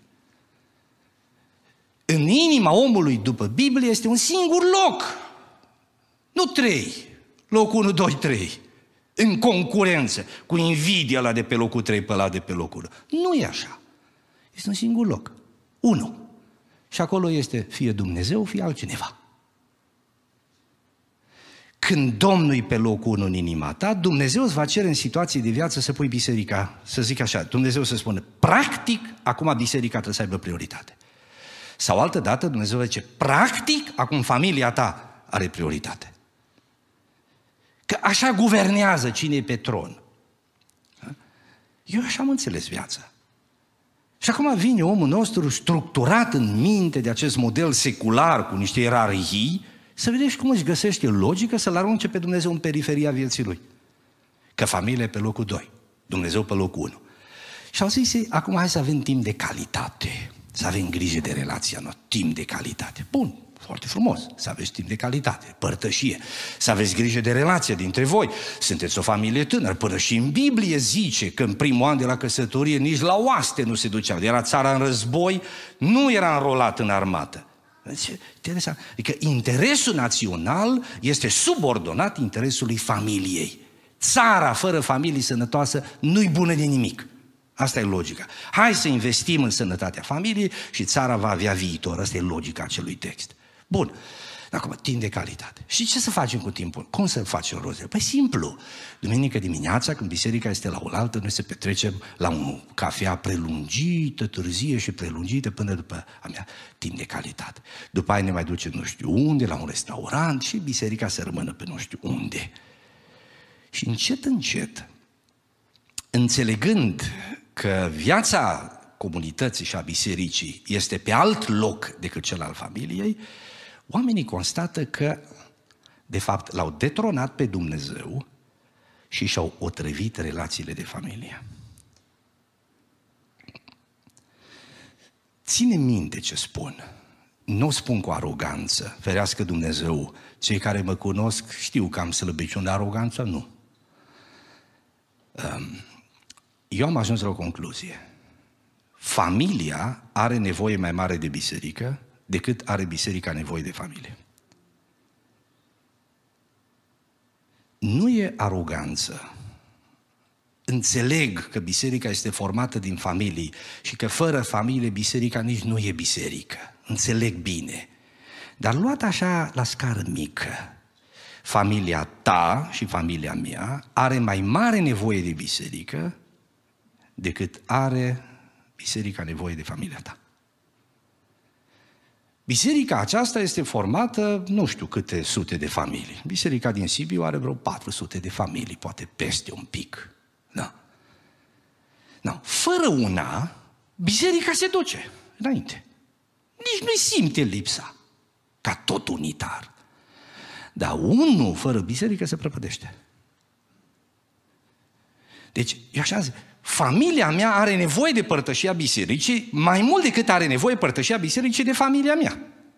În inima omului, după Biblie, este un singur loc. Nu trei. Locul unu, doi, trei. În concurență, cu invidia la de pe locul trei pe ăla de pe locul unu. Nu e așa. Este un singur loc. Unu. Și acolo este fie Dumnezeu, fie altcineva. Când Domnul e pe locul unu în inima ta, Dumnezeu îți va cere în situații de viață să pui biserica, să zic așa, Dumnezeu să spună, practic, acum biserica trebuie să aibă prioritate. Sau altă dată Dumnezeu zice, practic, acum familia ta are prioritate. Că așa guvernează cine e pe tron. Eu așa am înțeles viața. Și acum vine omul nostru structurat în minte de acest model secular cu niște ierarhii, să vedeți cum își găsește logică să-L arunce pe Dumnezeu în periferia vieții lui. Că familia e pe locul doi, Dumnezeu pe locul unu. Și au zis, acum hai să avem timp de calitate, să avem grijă de relația noastră, timp de calitate. Bun, foarte frumos, să aveți timp de calitate, părtășie, să aveți grijă de relația dintre voi. Sunteți o familie tânără, până și în Biblie zice că în primul an de la căsătorie nici la oaste nu se duceau. Era țara în război, nu era înrolat în armată. Interesant. Adică interesul național este subordonat interesului familiei. Țara fără familie sănătoasă nu-i bună de nimic. Asta e logica. Hai să investim în sănătatea familiei și țara va avea viitor. Asta e logica acelui text. Bun. Acum, timp de calitate. Și ce să facem cu timpul? Cum să facem rozele? Păi simplu. Duminică dimineața, când biserica este la oaltă, noi se petrecem la un cafea prelungită, târzie și prelungită până după a mea. Timp de calitate. După aia ne mai ducem nu știu unde, la un restaurant și biserica să rămână pe nu știu unde. Și încet, încet, înțelegând că viața comunității și a bisericii este pe alt loc decât cel al familiei, oamenii constată că, de fapt, l-au detronat pe Dumnezeu și și-au otrăvit relațiile de familie. Ține minte ce spun. Nu o spun cu aroganță, ferească Dumnezeu. Cei care mă cunosc știu că am slăbiciuni de aroganță, nu. Eu am ajuns la o concluzie. Familia are nevoie mai mare de biserică decât are biserica nevoie de familie. Nu e aroganță. Înțeleg că biserica este formată din familii și că fără familie biserica nici nu e biserică. Înțeleg bine. Dar luat așa la scară mică, familia ta și familia mea are mai mare nevoie de biserică decât are biserica nevoie de familia ta. Biserica aceasta este formată, nu știu câte sute de familii. Biserica din Sibiu are vreo patru sute de familii, poate peste un pic. Da. Da. Fără una, biserica se duce înainte. Nici nu-i simte lipsa, ca tot unitar. Dar unul fără biserică se prăpădește. Deci, eu așa zic, familia mea are nevoie de părtășia bisericii mai mult decât are nevoie părtășia bisericii de familia mea.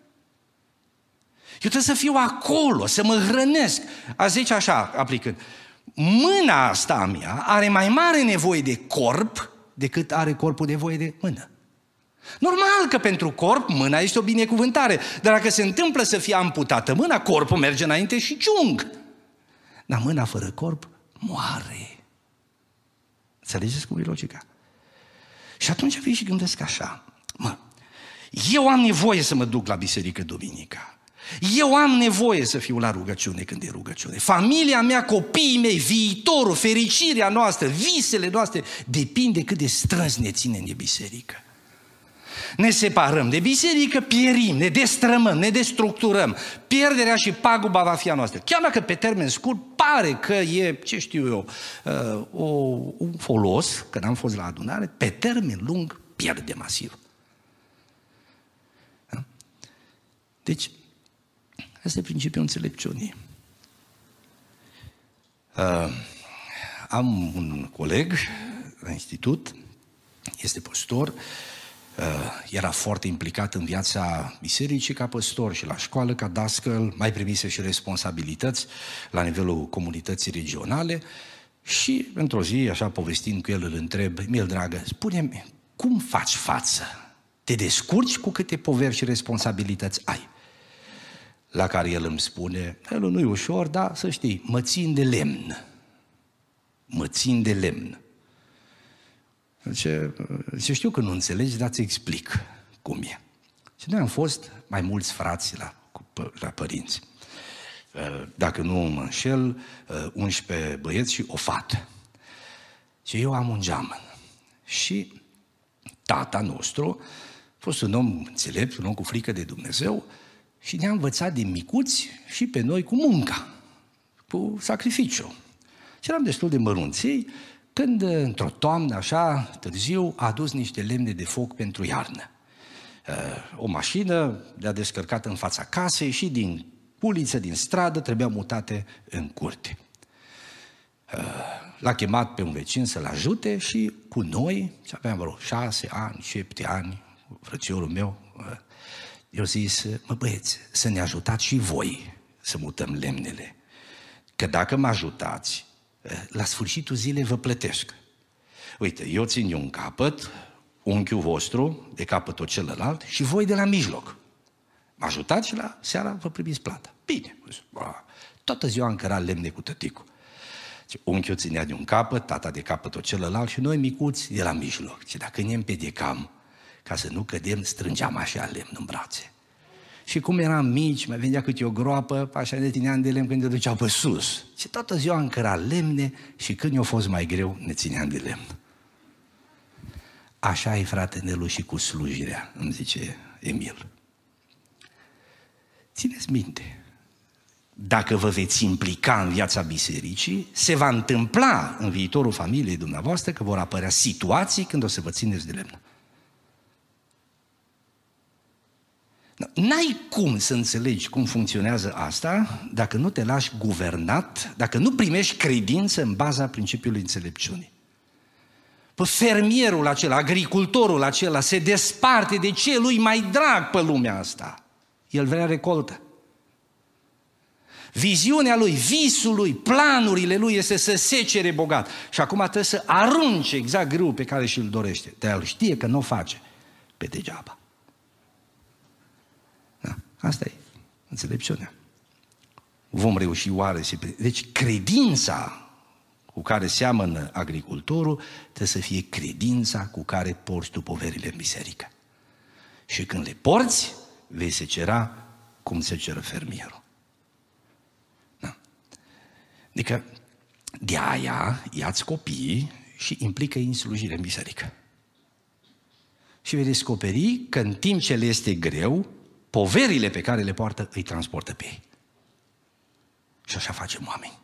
Eu trebuie să fiu acolo, să mă hrănesc. A zice așa, aplicând, mâna asta a mea are mai mare nevoie de corp decât are corpul nevoie de mână. Normal că pentru corp mâna este o binecuvântare, dar dacă se întâmplă să fie amputată mâna, corpul merge înainte și ciung. Dar mâna fără corp moare. Înțelegeți cum e logica? Și atunci vin și gândesc așa, mă, eu am nevoie să mă duc la biserică duminica. Eu am nevoie să fiu la rugăciune când e rugăciune. Familia mea, copiii mei, viitorul, fericirea noastră, visele noastre, depinde cât de strâns ne ținem de biserică. Ne separăm de biserică, pierim, ne destrămăm, ne destructurăm. Pierderea și paguba va fi a noastră. Chiar dacă pe termen scurt pare că e, ce știu eu, o, un folos, că n-am fost la adunare, pe termen lung pierde masiv. Da? Deci, asta e principiul înțelepciunii. Uh, am un coleg la institut, este păstor, uh, era foarte implicat în viața bisericii ca păstor și la școală ca dascăl, mai primise și responsabilități la nivelul comunității regionale și într-o zi, așa povestind cu el, îl întreb, Emil, dragă, spune-mi, cum faci față? Te descurci cu câte poveri și responsabilități ai? La care el îmi spune, el nu e ușor, dar să știi, mă țin de lemn. Mă țin de lemn. Zice, zice, știu că nu înțelegi, dar ți explic cum e. Și noi am fost mai mulți frați la, la părinți. Dacă nu mă înșel, unsprezece băieți și o fată. Și eu am un geamăn. Și tata nostru a fost un om înțelept, un om cu frică de Dumnezeu, și ne-a învățat din micuți și pe noi cu munca, cu sacrificiu. Și eram destul de mărunței când, într-o toamnă, așa, târziu, a adus niște lemne de foc pentru iarnă. O mașină le-a descărcat în fața casei și din uliță, din stradă, trebuiau mutate în curte. L-a chemat pe un vecin să-l ajute și cu noi, și aveam vreo șase ani, șapte ani, frățiorul meu, eu zis, mă băieți, să ne ajutați și voi să mutăm lemnele. Că dacă mă ajutați, la sfârșitul zilei vă plătesc. Uite, eu țin eu un capăt, unchiul vostru de capătul celălalt și voi de la mijloc. Mă ajutați și la seara vă primiți plata. Bine. Toată ziua am cărat lemne cu tăticul. Unchiul ținea de un capăt, tata de capătul celălalt și noi micuți de la mijloc. Și dacă ne împedecam, ca să nu cădem, strângeam așa lemn în brațe. Și cum eram mici, mai venea câte o groapă, așa ne țineam de lemn când ne duceau pe sus. Și toată ziua am cărat lemne și când i-a fost mai greu, ne țineam de lemn. Așa e, frate Nelu, și cu slujirea, îmi zice Emil. Țineți minte, dacă vă veți implica în viața bisericii, se va întâmpla în viitorul familiei dumneavoastră că vor apărea situații când o să vă țineți de lemn. N-ai cum să înțelegi cum funcționează asta dacă nu te lași guvernat, dacă nu primești credință în baza principiului înțelepciunii. Păi fermierul acela, agricultorul acela se desparte de ce lui mai drag pe lumea asta. El vrea recoltă. Viziunea lui, visul lui, planurile lui este să secere bogat. Și acum trebuie să arunce exact grâul pe care și-l dorește. Dar el știe că nu o face pe degeaba. Da, asta e înțelepciunea. Vom reuși oare să... Deci credința cu care seamănă agricultorul trebuie să fie credința cu care porți tu poverile în biserică. Și când le porți, vei secera cum seceră fermierul. Da. Adică de aia ia-ți copiii și implică-i în slujire în biserică. Și vei descoperi că în timp ce le este greu, poverile pe care le poartă îi transportă pe ei. Și așa facem oameni.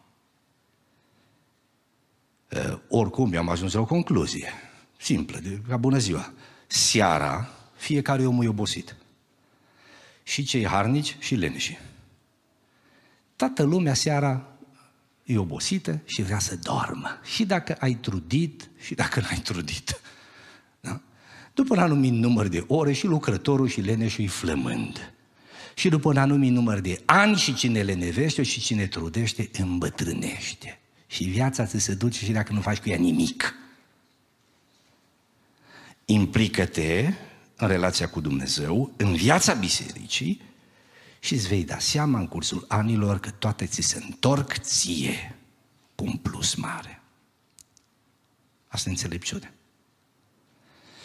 Uh, oricum, eu am ajuns la o concluzie simplă, de, ca bună ziua. Seara, fiecare om e obosit. Și cei harnici și leneși. Toată lumea seara e obosită și vrea să doarmă. Și dacă ai trudit, și dacă n-ai trudit. Da? După un anumit număr de ore și lucrătorul și leneșul îi flămând. Și după un anumit număr de ani și cine lenevește și cine trudește îmbătrânește. Și viața ți se duce și dacă nu faci cu ea nimic. Implică-te în relația cu Dumnezeu, în viața bisericii și îți vei da seama în cursul anilor că toate ți se întorc ție cu un plus mare. Asta e înțelepciune.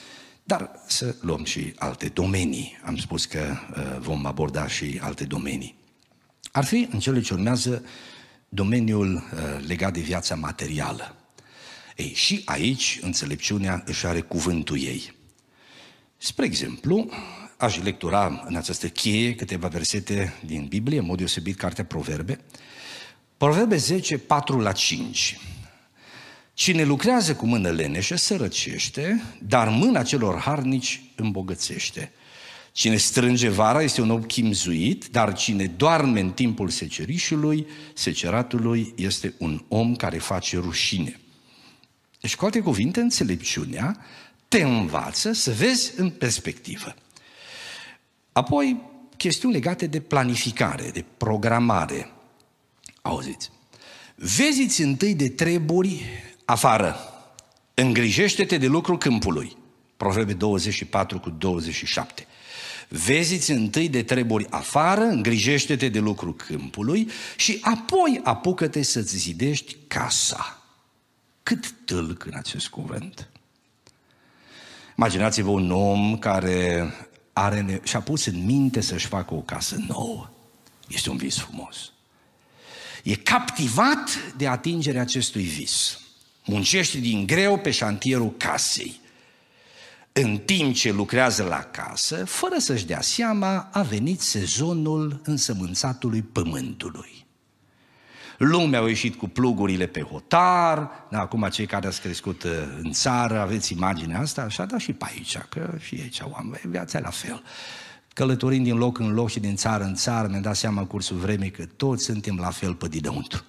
Dar să luăm și alte domenii. Am spus că uh, vom aborda și alte domenii. Ar fi, în cele ce urmează, domeniul uh, legat de viața materială. Ei, și aici înțelepciunea își are cuvântul ei. Spre exemplu, aș lectura în această cheie câteva versete din Biblie, în mod deosebit cartea Proverbe. Proverbe zece, patru la cinci. Cine lucrează cu mână leneșă sărăcește, dar mâna celor harnici îmbogățește. Cine strânge vara este un om chimzuit, dar cine doarme în timpul secerișului, seceratului, este un om care face rușine. Deci, cu alte cuvinte, înțelepciunea te învață să vezi în perspectivă. Apoi, chestiuni legate de planificare, de programare. Auziți, vezi-ți întâi de treburi afară, îngrijește-te de lucrul câmpului. Proverbe douăzeci și patru cu douăzeci și șapte. Vezi-ți întâi de treburi afară, îngrijește-te de lucrul câmpului și apoi apucă-te să-ți zidești casa. Cât tâlc în acest cuvânt! Imaginați-vă un om care are, și-a pus în minte să-și facă o casă nouă. Este un vis frumos. E captivat de atingerea acestui vis. Muncește din greu pe șantierul casei. În timp ce lucrează la casă, fără să-și dea seama, a venit sezonul însămânțatului pământului. Lumea a ieșit cu plugurile pe hotar, acum cei care ați crescut în țară, aveți imaginea asta, așa, dar și pe aici, că și aici oameni, viața e la fel. Călătorind din loc în loc și din țară în țară, mi-am dat seama în cursul vremii că toți suntem la fel pe dinăuntru.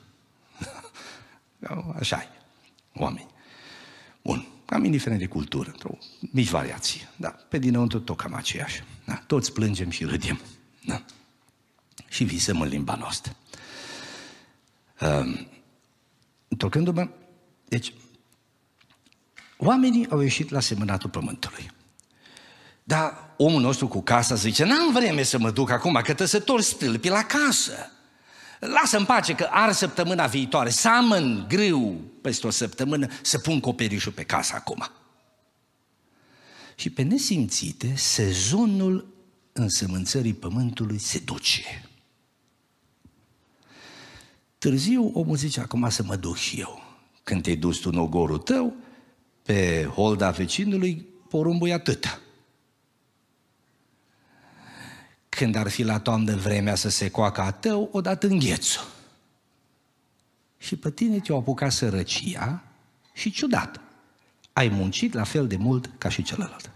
Așa e, oameni. Bun, cam indiferent de cultură, într-o mici variații, dar pe dinăuntru tot cam aceeași. Da? Toți plângem și râdem. Da? Și visăm în limba noastră. Uh, Întorcându-mă, deci, oamenii au ieșit la semănatul pământului. Dar omul nostru cu casa zice, n-am vreme să mă duc acum, că trebuie să torc stâlpii la casă. Lasă-mi pace că ar săptămâna viitoare, seamăn grâu peste o săptămână, să pun coperișul pe casă acum. Și pe nesimțite, sezonul însămânțării pământului se duce. Târziu omul zice, acum să mă duc și eu. Când te-ai dus tu în ogorul tău, pe holda vecinului, porumbul e atâta. Când ar fi la toamnă vremea să se coacă a tău, odată înghețul. Și pe tine te-o apucat sărăcia și ciudat. Ai muncit la fel de mult ca și celălalt.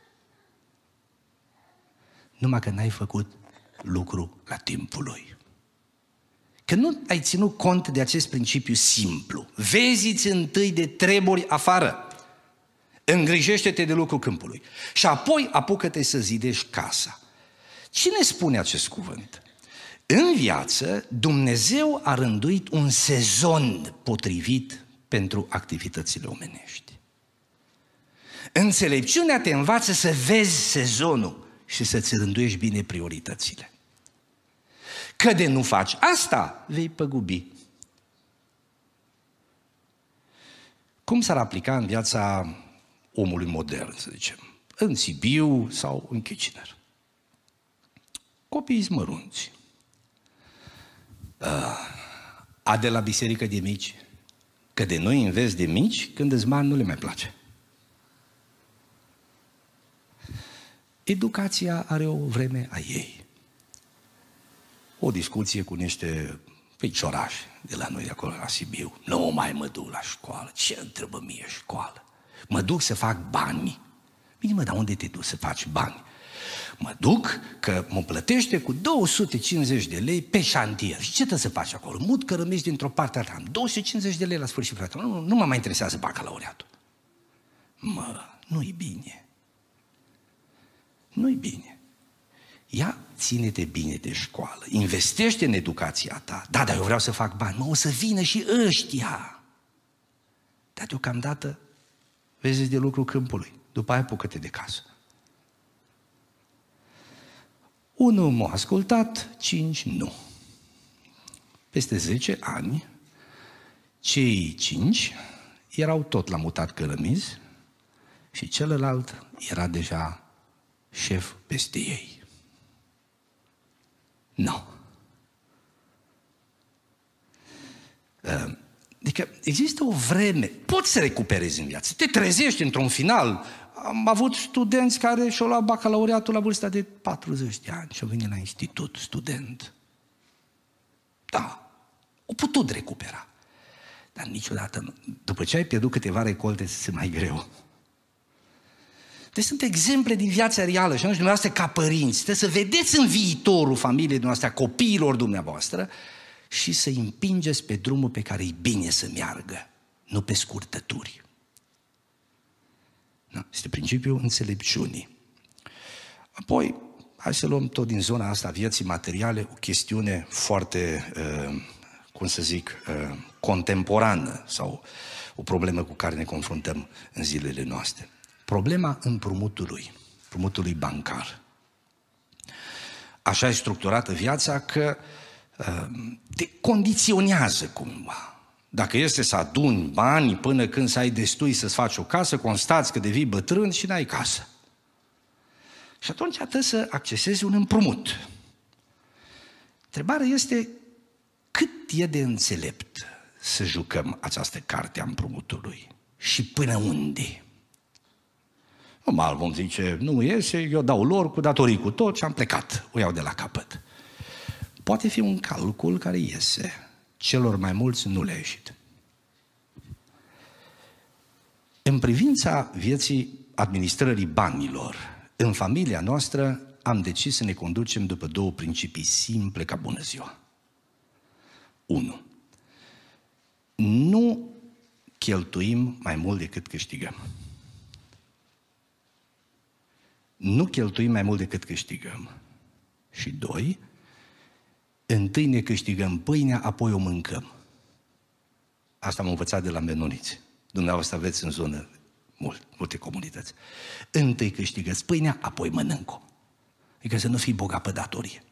Numai că n-ai făcut lucru la timpul lui. Că nu ai ținut cont de acest principiu simplu. Vezi-ți întâi de treburi afară. Îngrijește-te de lucrul câmpului. Și apoi apucă-te să zidești casa. Cine spune acest cuvânt? În viață, Dumnezeu a rânduit un sezon potrivit pentru activitățile omenești. Înțelepciunea te învață să vezi sezonul și să-ți rânduiești bine prioritățile. Că de nu faci asta, vei păgubi. Cum s-ar aplica în viața omului modern, să zicem, în Sibiu sau în Chișinău? Copiii mărunți. A de la biserică de mici, că de noi înveți de mici, când îți mari nu le mai place. Educația are o vreme a ei. O discuție cu niște piciorași de la noi de acolo la Sibiu. Nu mai mă duc la școală. Ce întrebă mie școală? Mă duc să fac bani. Bine mă, dar unde te duci să faci bani? Mă duc că mă plătește cu două sute cincizeci de lei pe șantier. Și ce trebuie să faci acolo? Mut cărămizi dintr-o parte alta. Am două sute cincizeci de lei la sfârșit, frate. Nu, nu mă mai interesează bacalaureatul. Mă, nu-i bine. Nu-i bine. Ia, ține-te bine de școală, investește în educația ta. Da, dar eu vreau să fac bani. Mă, o să vină și ăștia. Dar deocamdată vezi de lucru câmpului. După aia apucă-te de casă. Unul m-a ascultat, cinci nu. Peste zece ani, cei cinci erau tot la mutat cărămizi și celălalt era deja șef peste ei. Nu. Adică există o vreme, poți să recuperezi în viață, te trezești într-un final. Am avut studenți care și-au luat bacalaureatul la vârsta de patruzeci de ani și au venit la institut, student. Da, au putut recupera. Dar niciodată nu. După ce ai pierdut câteva recolte, se mai greu. Deci sunt exemple din viața reală și atunci dumneavoastră ca părinți trebuie să vedeți în viitorul familiei dumneavoastră, copiilor dumneavoastră și să îi împingeți pe drumul pe care e bine să meargă, nu pe scurtături. Da? Este principiul înțelepciunii. Apoi, hai să luăm tot din zona asta vieții materiale, o chestiune foarte, uh, cum să zic, uh, contemporană sau o problemă cu care ne confruntăm în zilele noastre. Problema împrumutului, împrumutului bancar. Așa e structurată viața că uh, te condiționează cumva. Dacă este să aduni bani până când să ai destui să-ți faci o casă, constați că devii bătrân și n-ai casă. Și atunci trebuie să accesezi un împrumut. Întrebarea este cât e de înțelept să jucăm această carte a împrumutului și până unde. Normal vom zice, nu iese, eu dau lor cu datorii cu tot și am plecat, o iau de la capăt. Poate fi un calcul care iese, celor mai mulți nu le-a ieșit. În privința vieții administrării banilor, în familia noastră am decis să ne conducem după două principii simple ca bună ziua. unu. Nu cheltuim mai mult decât câștigăm. Nu cheltuim mai mult decât câștigăm. Și doi, întâi ne câștigăm pâinea, apoi o mâncăm. Asta am învățat de la menoniți. Dumneavoastră aveți în zonă mult, multe comunități. Întâi câștigăți pâinea, apoi mănânc-o. Adică să nu fii bogat pe datorie.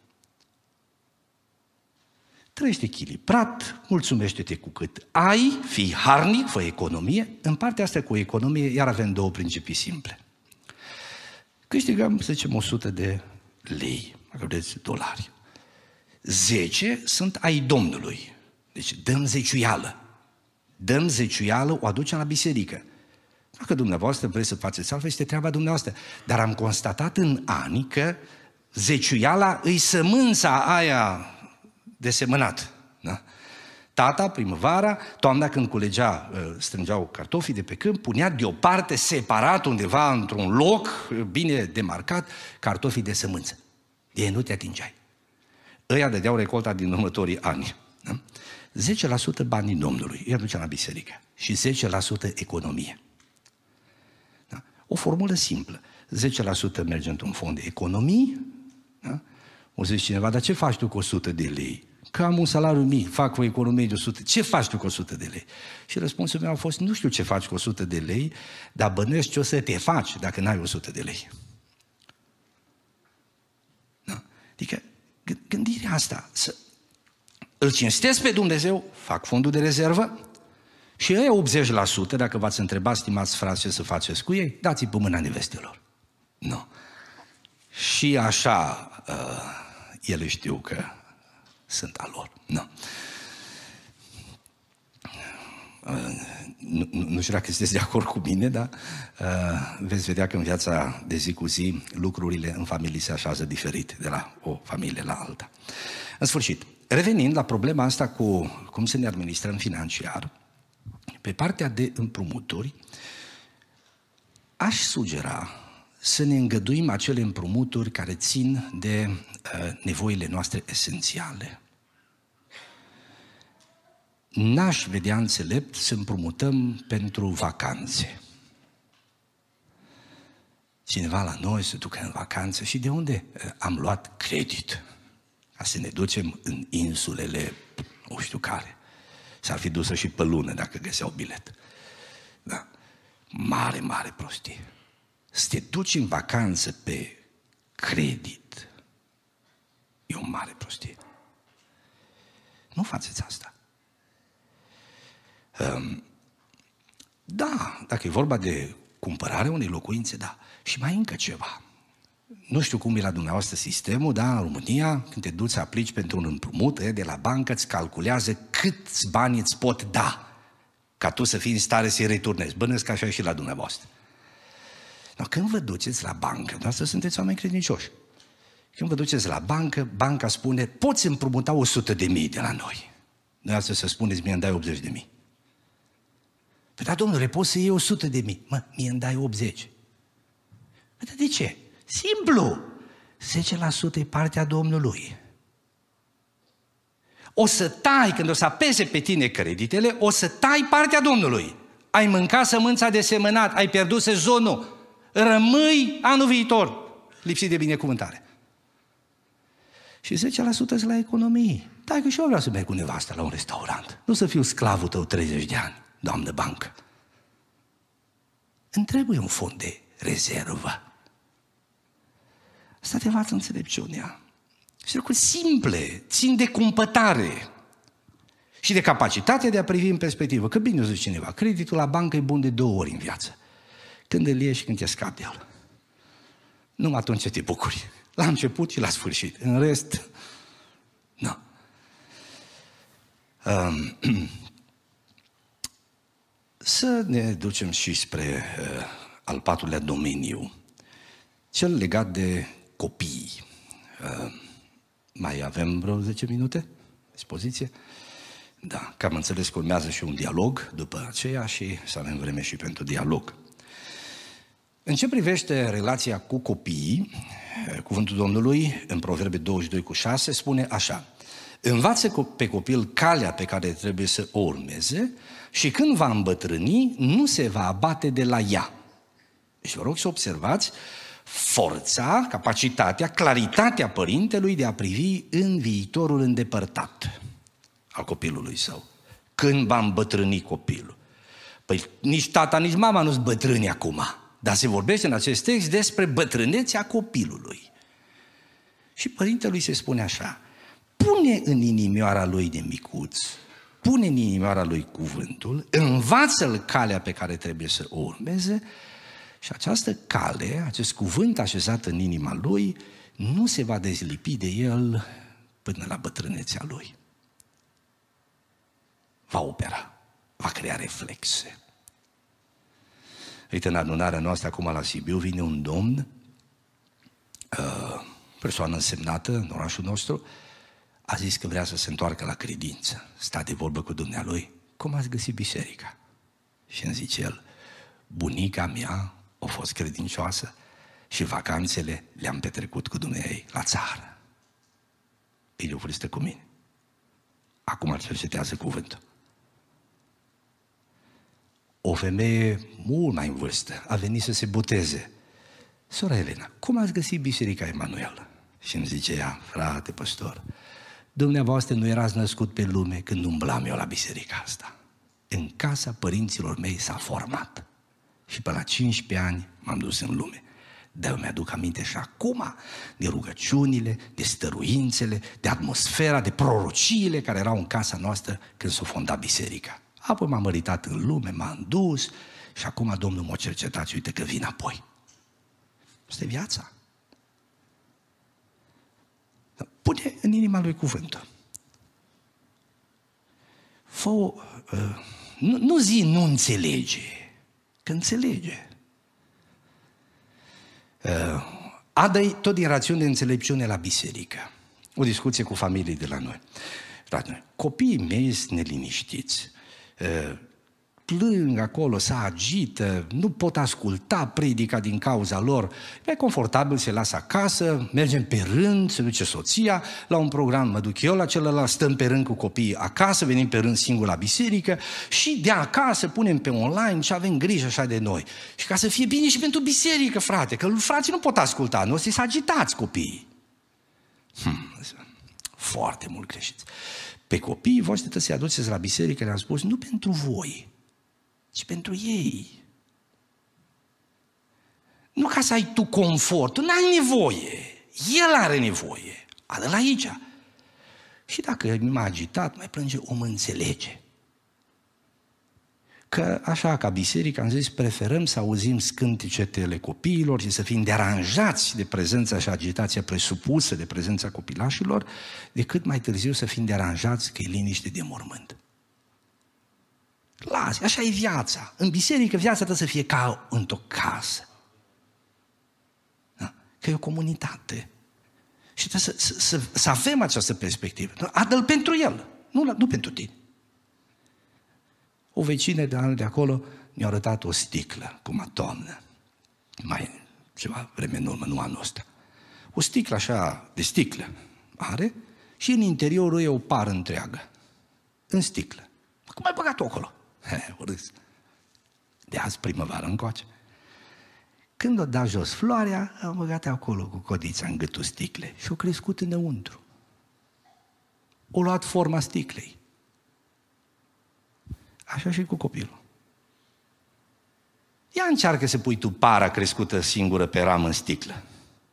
Trăiește echilibrat, mulțumește-te cu cât ai, fii harnic, fă economie. În partea asta cu economie, iar avem două principii simple. Câștigăm, să zicem, o sută de lei, dacă vreți, dolari. zece sunt ai Domnului. Deci dăm zeciuială. Dăm zeciuială, o aducem la biserică. Dacă dumneavoastră vreți să faceți altfel, este treaba dumneavoastră. Dar am constatat în ani că zeciuiala îi sămânța aia de semănat. Da? Tata, primăvara, toamna când culegea, strângeau cartofii de pe câmp, punea deoparte, separat, undeva într-un loc bine demarcat, cartofii de sămânță. De ei nu te atingeai. Ăia dădeau recolta din următorii ani. Da? zece la sută banii Domnului, îi aducea la biserică. Și zece la sută economie. Da? O formulă simplă. zece la sută merge într-un fond de economii. Da? O să zice cineva, dar ce faci tu cu o sută de lei? Că am un salariu mic, fac o economie de o sută. Ce faci tu cu o sută de lei? Și răspunsul meu a fost, nu știu ce faci cu o sută de lei, dar bănuiesc ce o să te faci dacă n-ai o sută de lei. Da? Adică, gândirea asta, să îl cinstesc pe Dumnezeu, fac fondul de rezervă și ei optzeci la sută, dacă v-ați întrebat, stimați frați, ce să faceți cu ei, dați-i pe mâna nevestelor. Nu. Și așa, uh, ele știu că sunt a lor. Nu. Uh, nu, nu știu dacă sunteți de acord cu mine, dar uh, veți vedea că în viața de zi cu zi lucrurile în familie se așează diferit de la o familie la alta. În sfârșit, revenind la problema asta cu cum să ne administrăm financiar, pe partea de împrumuturi, aș sugera să ne îngăduim acele împrumuturi care țin de uh, nevoile noastre esențiale. N-aș vedea înțelept să împrumutăm pentru vacanțe. Cineva la noi se ducă în vacanță și de unde? Am luat credit ca să ne ducem în insulele, nu știu care. S-ar fi dusă și pe lună dacă găseau bilet. Da. Mare, mare prostie. Să te duci în vacanță pe credit e o mare prostie. Nu faceți asta. Um, da, dacă e vorba de cumpărarea unei locuințe, da. Și mai încă ceva. Nu știu cum e la dumneavoastră sistemul, da, în România, când te duci să aplici pentru un împrumut, de la bancă îți calculează câți bani îți pot da, ca tu să fii în stare să-i returnezi. Bănuiesc că așa e și la dumneavoastră. No, când vă duceți la bancă, dumneavoastră sunteți oameni credincioși, când vă duceți la bancă, banca spune, poți împrumuta o sută de mii de la noi. Dumneavoastră să spuneți, mie îmi dai optzeci de mii. Păi da, domnule, poți să iei o sută de mii. Mă, mie îmi dai optzeci. Păi da, de ce? Simplu. zece la sută e partea Domnului. O să tai, când o să apese pe tine creditele, o să tai partea Domnului. Ai mâncat sămânța de semănat, ai pierdut sezonul, rămâi anul viitor lipsit de binecuvântare. Și zece la sută la economii. Da, că și eu vreau să merg cu nevasta la un restaurant. Nu să fiu sclavul tău treizeci de ani, doamnă bancă. Îmi trebuie un fond de rezervă. Asta te învață înțelepciunea. Și lucruri simple, țin de cumpătare și de capacitatea de a privi în perspectivă. Că bine o zice cineva, creditul la bancă e bun de două ori în viață. Când îl iei și când te scapi de el. Nu atunci te bucuri. La început și la sfârșit. În rest, nu. Um, să ne ducem și spre uh, al patrulea domeniu, cel legat de copii. Uh, mai avem vreo zece minute dispoziție? Da, că am înțeles că urmează și un dialog după aceea și să avem vreme și pentru dialog. În ce privește relația cu copiii, cuvântul Domnului în Proverbe douăzeci și doi cu șase spune așa: învață pe copil calea pe care trebuie să o urmeze și când va îmbătrâni, nu se va abate de la ea. Deci vă rog să observați forța, capacitatea, claritatea părintelui de a privi în viitorul îndepărtat al copilului său. Când va îmbătrâni copilul? Păi nici tata, nici mama nu-s bătrâni acum, dar se vorbește în acest text despre bătrânețea copilului. Și părintelui se spune așa: pune în inimioara lui de micuț, pune în inimioara lui cuvântul, învață-l calea pe care trebuie să o urmeze și această cale, acest cuvânt așezat în inima lui, nu se va dezlipi de el până la bătrânețea lui. Va opera, va crea reflexe. Uite, în adunarea noastră acum la Sibiu vine un domn, persoană însemnată în orașul nostru, a zis că vrea să se întoarcă la credință. Sta de vorbă cu dumnealui: cum ați găsit biserica? Și îmi zice el: bunica mea a fost credincioasă și vacanțele le-am petrecut cu dumneai la țară. E o vârstă cu mine. Acum cercetează cuvântul. O femeie mult mai în vârstă a venit să se boteze. Sora Elena, cum ați găsit biserica Emanuel? Și îmi zice ea: frate păstor, dumneavoastră nu erați născut pe lume când umblam eu la biserica asta. În casa părinților mei s-a format. Și pe la cincisprezece ani m-am dus în lume. Dar eu mi-aduc aminte și acum de rugăciunile, de stăruințele, de atmosfera, de prorociile care erau în casa noastră când s-a fondat biserica. Apoi m-am măritat în lume, m-am dus și acum Domnul m-a cercetat și uite că vin apoi. Asta e viața. Pune în inima lui cuvântul. Fă, uh, nu, nu zi nu înțelege, că înțelege. Uh, adă-i tot din rațiune de înțelepciune la biserică. O discuție cu familii de la noi. Frate, copiii mei sunt neliniștiți. Uh, plâng acolo, se agită, nu pot asculta predica din cauza lor. E confortabil, se lasă acasă, mergem pe rând, se duce soția la un program, mă duc eu la celălalt, stăm pe rând cu copiii acasă, venim pe rând singur la biserică și de acasă punem pe online și avem grijă așa de noi. Și ca să fie bine și pentru biserică, frate, că frații nu pot asculta, nu o să-i să agitați copiii. Hmm, foarte mult greșiți. Pe copiii voștri trebuie să-i aduceți la biserică, le-am spus, nu pentru voi, ci pentru ei. Nu ca să ai tu confort, tu n-ai nevoie, el are nevoie, adă-l aici. Și dacă e mai agitat, mai plânge, om înțelege. că așa, ca biserică, am zis, preferăm să auzim scântecetele copiilor și să fim deranjați de prezența și agitația presupusă de prezența copilașilor, decât mai târziu să fim deranjați că e liniște de mormânt. Lasă, așa e viața. În biserică viața trebuie să fie ca într-o casă. Da? Că e o comunitate. Și trebuie să, să, să, să avem această perspectivă. Adă-l pentru el, nu, nu pentru tine. O vecină de anul de acolo mi-a arătat o sticlă, cum toamnă, mai ceva vreme în urmă, nu anul ăsta. O sticlă așa, de sticlă are și în interiorul e o pară întreagă, în sticlă. Cum ai băgat-o acolo? He, o râs. De azi primăvară încoace. Când o dat jos floarea, am băgat acolo cu codița în gâtul sticle și o crescut înăuntru. O luat forma sticlei. Așa și cu copilul. Ia încearcă să pui tu para crescută singură pe ramă în sticlă.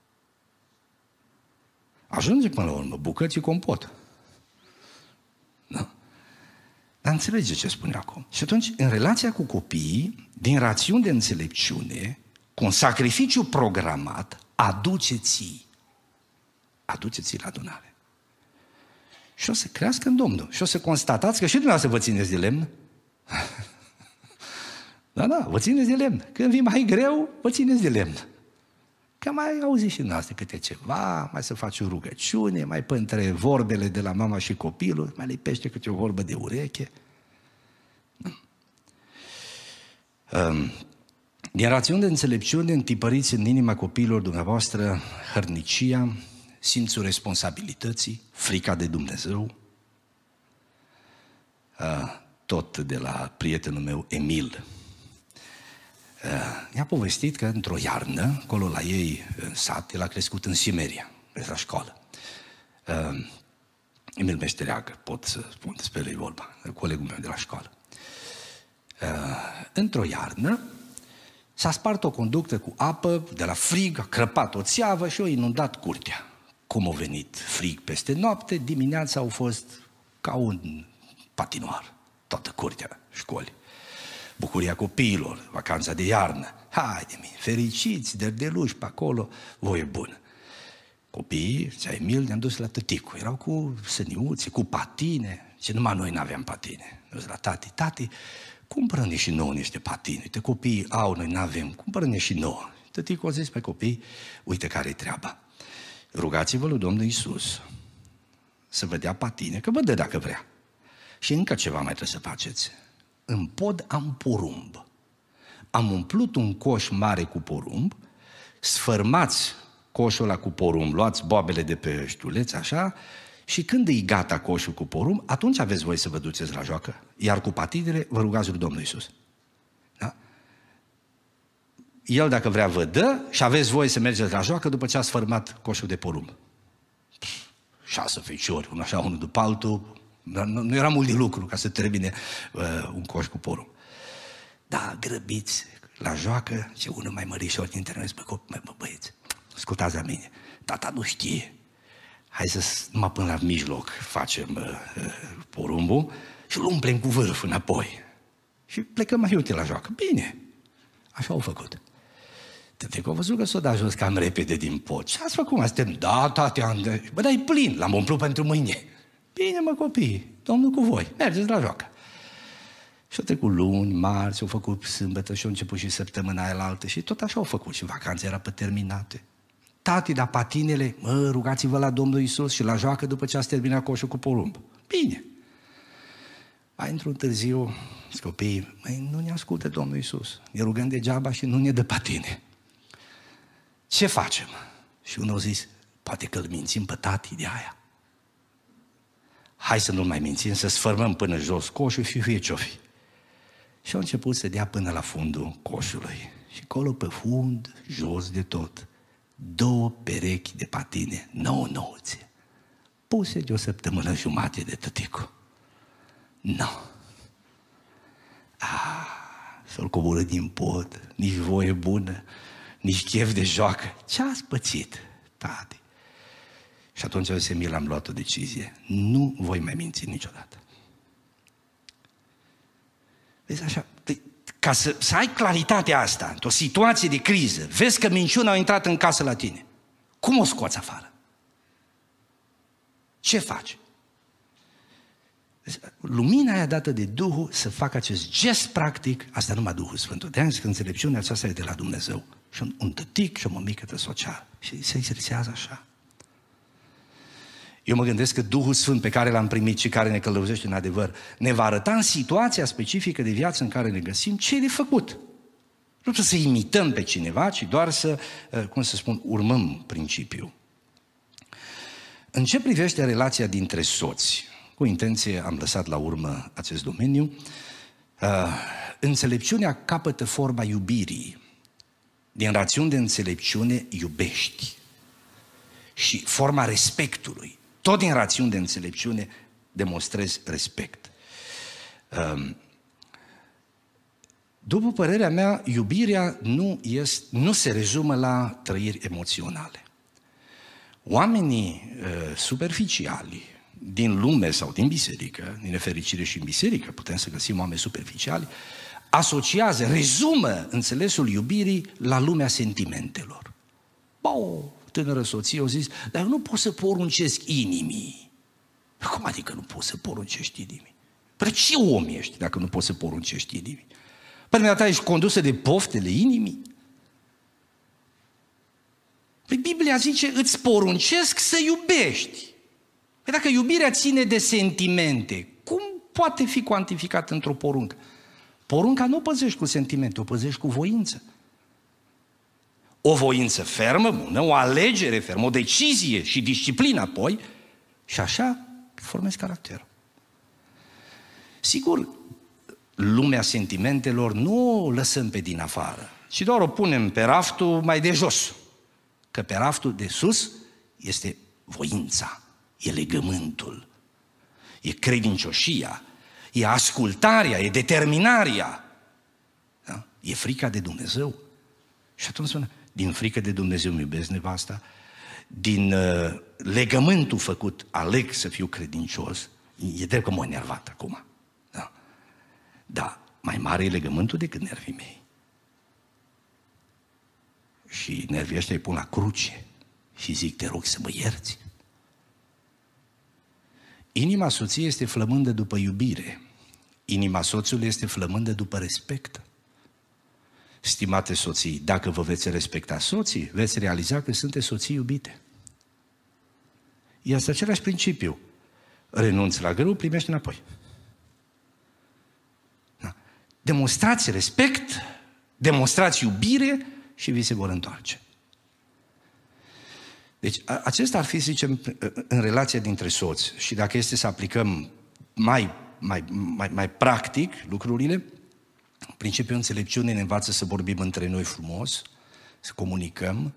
Ajunge până la urmă, bucăți și compot. Da? Dar înțelege ce spune acum. Și atunci, în relația cu copiii, din rațiuni de înțelepciune, cu un sacrificiu programat, aduceți-i. Aduceți-i la adunare. Și o să crească în Domnul. Și o să constatați că și dumneavoastră vă țineți de lemn. Da, da, vă țineți de lemn. Când vii mai greu, vă țineți de lemn. Că mai auziți și noastră câte ceva, mai să faci o rugăciune, mai pe între vorbele de la mama și copilul, mai lipește câte o vorbă de ureche. Um, din rațiuni de înțelepciune întipăriți în inima copiilor dumneavoastră hărnicia, simțul responsabilității, frica de Dumnezeu, uh, tot de la prietenul meu Emil. Uh, i-a povestit că într-o iarnă, acolo la ei în sat, el a crescut în Simeria, la școală. Uh, Emil Meștereagă, pot să spun despre el vorba, colegul meu de la școală. Uh, într-o iarnă s-a spart o conductă cu apă, de la frig, a crăpat o țeavă și a inundat curtea. Cum a venit frig peste noapte, dimineața au fost ca un patinoar, toată curtea școlii. Bucuria copiilor, vacanța de iarnă, haide-mi, fericiți, derdeluși pe acolo, voie bună. Copiii, cea Emil, ne-am dus la tăticu, erau cu săniuțe, cu patine, și numai noi n-aveam patine. Ne-am dus la tati, tati, cumpără-ne și nouă niște patine, uite, copiii au, noi n-avem, cumpără-ne și nouă. Tăticu a zis pe copii, uite care-i treaba. Rugați-vă lui Domnul Iisus să vă dea patine, că vă dă dacă vrea. Și încă ceva mai trebuie să faceți. În pod am porumb. Am umplut un coș mare cu porumb, sfărmați coșul ăla cu porumb, luați boabele de pe ștuleț, așa, și când e gata coșul cu porumb, atunci aveți voi să vă duceți la joacă. Iar cu patinele vă rugați lui Domnul Iisus. Da? El, dacă vrea, vă dă și aveți voie să mergeți la joacă după ce a sfărmat coșul de porumb. Șase feciori, unul așa, unul după altul. Nu, nu era mult de lucru ca să termine uh, un coș cu porumb. Da, grăbiți la joacă și unul mai mărișor dintre noi spune, bă, bă, băieți, ascultați la mine, tata nu știe. Hai să numai până la mijloc facem uh, uh, porumbul și îl umplem cu vârf înapoi. Și plecăm mai iute la joacă. Bine, așa au făcut. Tăticu a văzut că s-o dat jos cam repede din pod. Ce ați făcut? Astem? Da, tate, am de... Bă, dar e plin, l-am umplut pentru mâine. Bine, mă, copii, Domnul cu voi, mergeți la joacă. Și-au trecut luni, marți, au făcut sâmbătă și au început și săptămâna aia la altă și tot așa au făcut și vacanța era pe terminate. Tati, dar patinele, mă, rugați-vă la Domnul Iisus și la joacă după ce ați terminat coșul cu porumb. Bine. Mai într-un târziu, copiii, măi, nu ne ascultă Domnul Iisus, ne rugăm degeaba și nu ne dă patine. Ce facem? Și unul a zis, poate că îl mințim pe tati de aia. Hai să nu mai mințim, să sfărmăm până jos coșul și fie ce-o fi. Și au început să dea până la fundul coșului. Și acolo pe fund, jos de tot, două perechi de patine nouă-nouțe, puse de o săptămână jumate de tăticu. Nu. No. Ah, s-au coborât din pod, nici voie bună, nici chef de joacă. Ce ați pățit, tati? Și atunci eu mi l-am luat o decizie. Nu voi mai minți niciodată. Vezi așa, ca să, să ai claritatea asta, într-o situație de criză, vezi că minciuna a intrat în casă la tine. Cum o scoți afară? Ce faci? Lumina aia dată de Duhul să facă acest gest practic, asta numai Duhul Sfânt. De-aia zic că înțelepciunea aceasta e de la Dumnezeu. Și un, un tătic și o mămică trebuie să o ceară. Și se exersează așa. Eu mă gândesc că Duhul Sfânt pe care l-am primit și care ne călăuzește în adevăr, ne va arăta în situația specifică de viață în care ne găsim ce e de făcut. Nu trebuie să imităm pe cineva, ci doar să, cum să spun, urmăm principiul. În ce privește relația dintre soți, cu intenție am lăsat la urmă acest domeniu, înțelepciunea capătă forma iubirii. Din rațiuni de înțelepciune iubești. Și forma respectului. Tot din rațiuni de înțelepciune demonstrezi respect. După părerea mea, iubirea nu, este, nu se rezumă la trăiri emoționale. Oamenii uh, superficiali din lume sau din biserică, din nefericire și în biserică putem să găsim oameni superficiali, asociază, rezumă înțelesul iubirii la lumea sentimentelor. Ba, o tânără soție a zis, dar eu nu pot să poruncesc inimii. Cum adică nu poți să poruncești inimii? Păi ce om ești dacă nu poți să poruncești inimii? Păi dumneata ești condusă de poftele inimii? Păi Biblia zice, îți poruncesc să iubești. Păi dacă iubirea ține de sentimente, cum poate fi cuantificat într-o poruncă? Porunca nu o păzești cu sentimente, o păzești cu voință. O voință fermă, bună, o alegere fermă, o decizie și disciplină apoi, și așa formezi caracterul. Sigur, lumea sentimentelor nu o lăsăm pe din afară, ci doar o punem pe raftul mai de jos. Că pe raftul de sus este voința, e legământul, e credincioșia, e ascultarea, e determinarea, da? E frica de Dumnezeu. Și atunci spune, din frică de Dumnezeu îmi iubesc nevasta, din uh, legământul făcut aleg să fiu credincios, e drept că m-a enervat acum. Da? Dar mai mare e legământul decât nervii mei. Și nervii ăștia îi pun la cruce și zic, te rog să mă ierți. Inima soției este flămândă după iubire. Inima soțului este flămândă după respect. Stimate soții, dacă vă veți respecta soții, veți realiza că sunteți soții iubite. Este același principiu. Renunți la greu, primești înapoi. Da. Demonstrați respect, demonstrați iubire și vi se vor întoarce. Deci acesta ar fi, să zicem, în relația dintre soți. Și dacă este să aplicăm mai, mai, mai, mai practic lucrurile, principiul înțelepciunii ne învață să vorbim între noi frumos, să comunicăm.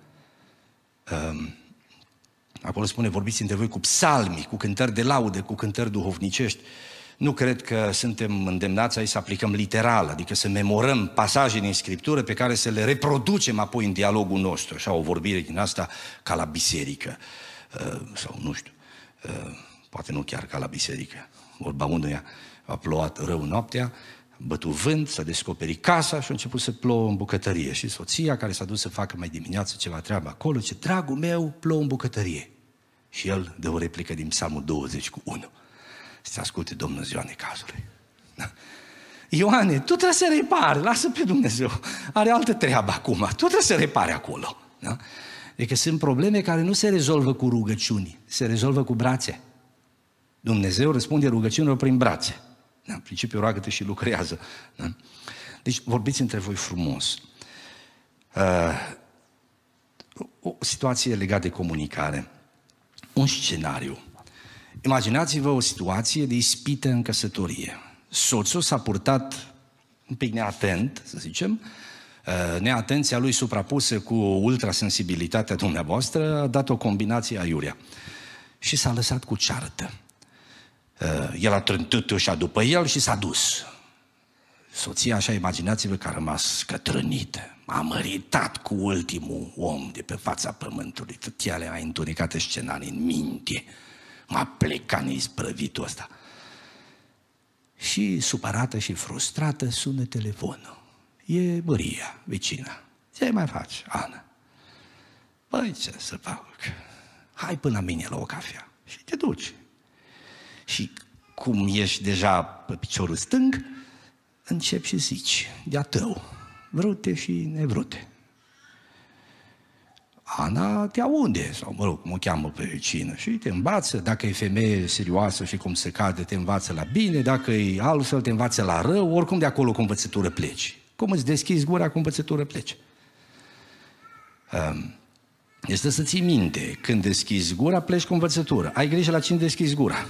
Acolo spune, vorbiți între voi cu psalmi, cu cântări de laude, cu cântări duhovnicești. Nu cred că suntem îndemnați aici să aplicăm literal, adică să memorăm pasaje din Scriptură pe care să le reproducem apoi în dialogul nostru, așa o vorbire din asta ca la biserică, sau nu știu, poate nu chiar ca la biserică. Vorba unuia, a plouat rău noaptea, a bătut vânt, s-a descoperit casa și a început să plouă în bucătărie. Și soția, care s-a dus să facă mai dimineață ceva treabă acolo, zice, dragul meu, plouă în bucătărie. Și el dă o replică din Psalmul douăzeci cu unu. Să asculte Domnul ziua necazului. Da? Ioane, tu trebuie să repari, lasă pe Dumnezeu. Are altă treabă acum, tu trebuie să repari acolo. Da? Adică sunt probleme care nu se rezolvă cu rugăciuni, se rezolvă cu brațe. Dumnezeu răspunde rugăciunilor prin brațe. Da? În principiu, roagă-te și lucrează. Da? Deci vorbiți între voi frumos. Uh, o situație legată de comunicare. Un scenariu. Imaginați-vă o situație de ispită în căsătorie. Soțul s-a purtat un pic neatent, să zicem, neatenția lui suprapusă cu ultrasensibilitatea dumneavoastră a dat o combinație aiurea. Și s-a lăsat cu ceartă. El a trântit ușa după el și s-a dus. Soția, așa, imaginați-vă că a rămas cătrânită, a măritat cu ultimul om de pe fața pământului. Tot ea le-a întunecat scenarii în minte. M-a plecat neisprăvitul ăsta. Și supărată și frustrată sună telefonul. E Maria, vecina. Ce mai faci, Ana? Băi, ce să fac? Hai până la mine la o cafea. Și te duci. Și cum ești deja pe piciorul stâng, începi și zici, de-a tău, vrute și nevrute. Ana te aude, sau mă rog, cum o cheamă pe vecină, și te învață, dacă e femeie serioasă și cum se cade, te învață la bine, dacă e altfel, te învață la rău, oricum de acolo cu învățătură pleci. Cum îți deschizi gura, cu învățătură pleci. Este să ții minte, când deschizi gura, pleci cu învățătură. Ai grijă la cine deschizi gura.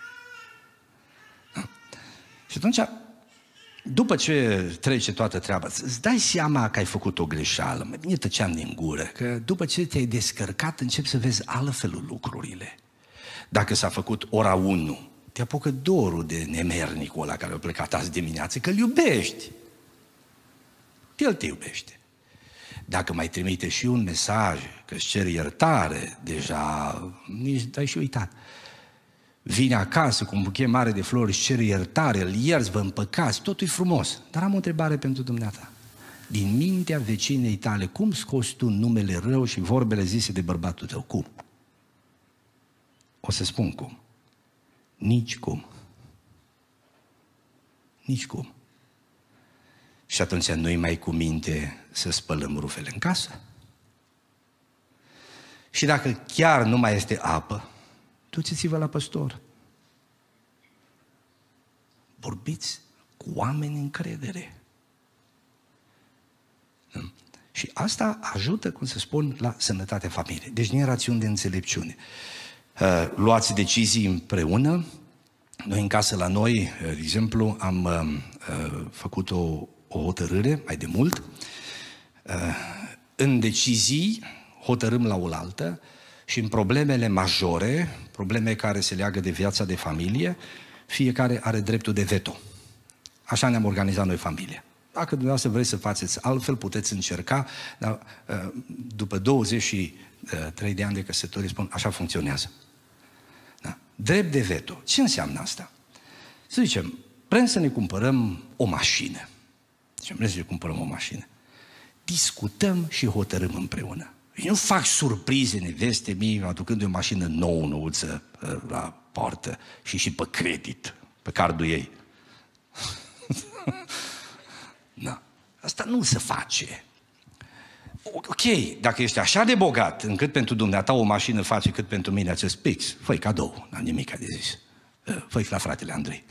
Și atunci, după ce trece toată treaba, îți dai seama că ai făcut o greșeală. Mai bine tăceam din gură, că după ce te-ai descărcat, începi să vezi altfelul lucrurile. Dacă s-a făcut ora unu, te apucă dorul de nemernicul ăla care a plecat azi dimineață, că îl iubești. El te iubește. Dacă mai trimite și un mesaj, că îți ceri iertare, deja nici ai și uitat. Vine acasă cu un buchet mare de flori, își cere iertare, îl ierți, vă împăcați, totul e frumos. Dar am o întrebare pentru dumneata. Din mintea vecinei tale, cum scoți tu numele rău și vorbele zise de bărbatul tău? Cum? O să spun cum. Nici cum. Nici cum. Și atunci nu-i mai cu minte să spălăm rufele în casă? Și dacă chiar nu mai este apă, duceți-vă la păstor. Vorbiți cu oameni în încredere. Și asta ajută, cum să spun, la sănătatea familiei. Deci din rațiuni de înțelepciune. Luați decizii împreună. Noi în casă la noi, de exemplu, am făcut o, o hotărâre mai de mult. În decizii hotărâm la oaltă și în problemele majore, probleme care se leagă de viața de familie, fiecare are dreptul de veto. Așa ne-am organizat noi familia. Dacă dumneavoastră vreți să faceți altfel, puteți încerca, dar după douăzeci și trei de ani de căsătorie, spun, așa funcționează. Da? Drept de veto. Ce înseamnă asta? Să zicem, vrem să ne cumpărăm o mașină. Zicem, vrem să ne cumpărăm o mașină. Discutăm și hotărâm împreună. Eu nu fac surprize neveste mii aducându-i o mașină nouă, nouță la poartă și și pe credit, pe cardul ei. Da. Asta nu se face. Ok, dacă ești așa de bogat încât pentru dumneata o mașină face cât pentru mine acest pix, fă-i cadou, n-am nimic de zis. Fă-i la fratele Andrei.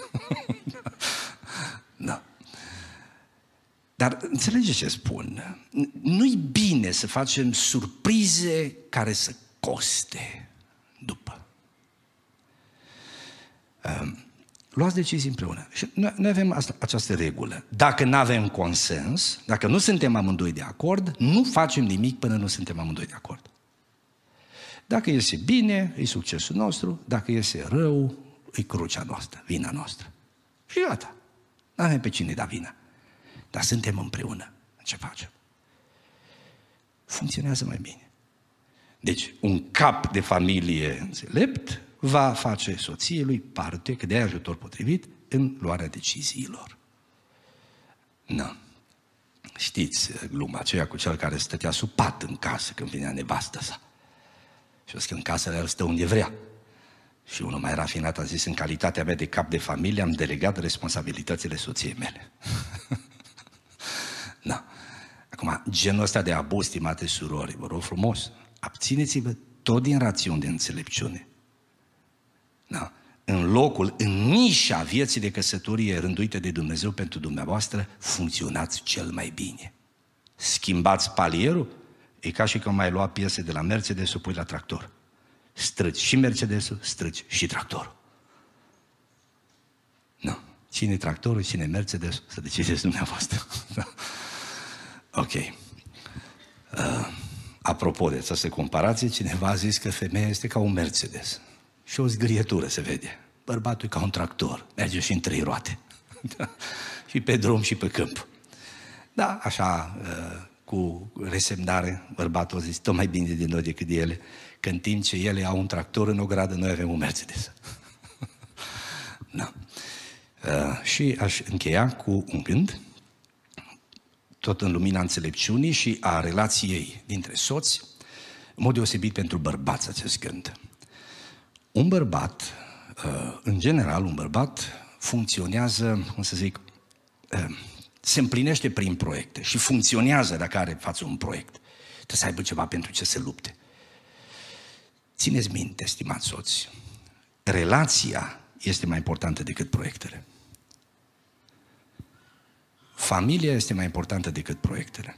Da. Dar înțelegeți ce spun? Nu-i bine să facem surprize care să coste după. Luați decizii împreună. Și noi, noi avem asta, această regulă. Dacă nu avem consens, dacă nu suntem amândoi de acord, nu facem nimic până nu suntem amândoi de acord. Dacă iese bine, e succesul nostru, dacă iese rău, e crucea noastră, vina noastră. Și gata. Nu avem pe cine da vina. Dar suntem împreună. Ce facem? Funcționează mai bine. Deci, un cap de familie înțelept va face soției lui parte, că de ajutor potrivit, în luarea deciziilor. Nu. Știți gluma aceea cu cel care stătea sub pat în casă când vinea nevastă sa. Și o că în casă el stă unde vrea. Și unul mai rafinat a zis, în calitatea mea de cap de familie, am delegat responsabilitățile soției mele. Da. Acum, genul ăsta de abuz, stimate surori, vă rog frumos, abțineți-vă tot din rațiuni de înțelepciune. Da. În locul, în nișa vieții de căsătorie rânduite de Dumnezeu pentru dumneavoastră, funcționați cel mai bine. Schimbați palierul, e ca și când mai lua piese de la Mercedes, o pui la tractor. Strâci și Mercedesul, strâci și tractorul. Nu. Cine tractorul, cine Mercedes, să decideți dumneavoastră. Ok. Uh, apropo de această comparație, cineva a zis că femeia este ca un Mercedes. Și o zgârietură se vede. Bărbatul e ca un tractor, merge și în trei roate. Și pe drum și pe câmp. Da, așa, uh, cu resemnare, bărbatul a zis, tot mai bine din noi decât de ele, că în timp ce ele au un tractor în ogradă, noi avem un Mercedes. Da. Uh, și aș încheia cu un gând, tot în lumina înțelepciunii și a relației dintre soți, în mod deosebit pentru bărbați acest gând. Un bărbat, uh, în general, un bărbat funcționează, cum să zic, uh, se împlinește prin proiecte și funcționează dacă are față un proiect. Trebuie să aibă ceva pentru ce să lupte. Țineți minte, stimați soți, relația este mai importantă decât proiectele. Familia este mai importantă decât proiectele.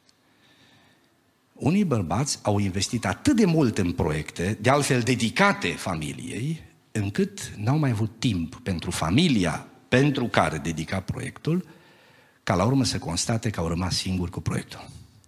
Unii bărbați au investit atât de mult în proiecte, de altfel dedicate familiei, încât n-au mai avut timp pentru familia pentru care dedica proiectul, ca la urmă să constate că au rămas singuri cu proiectul.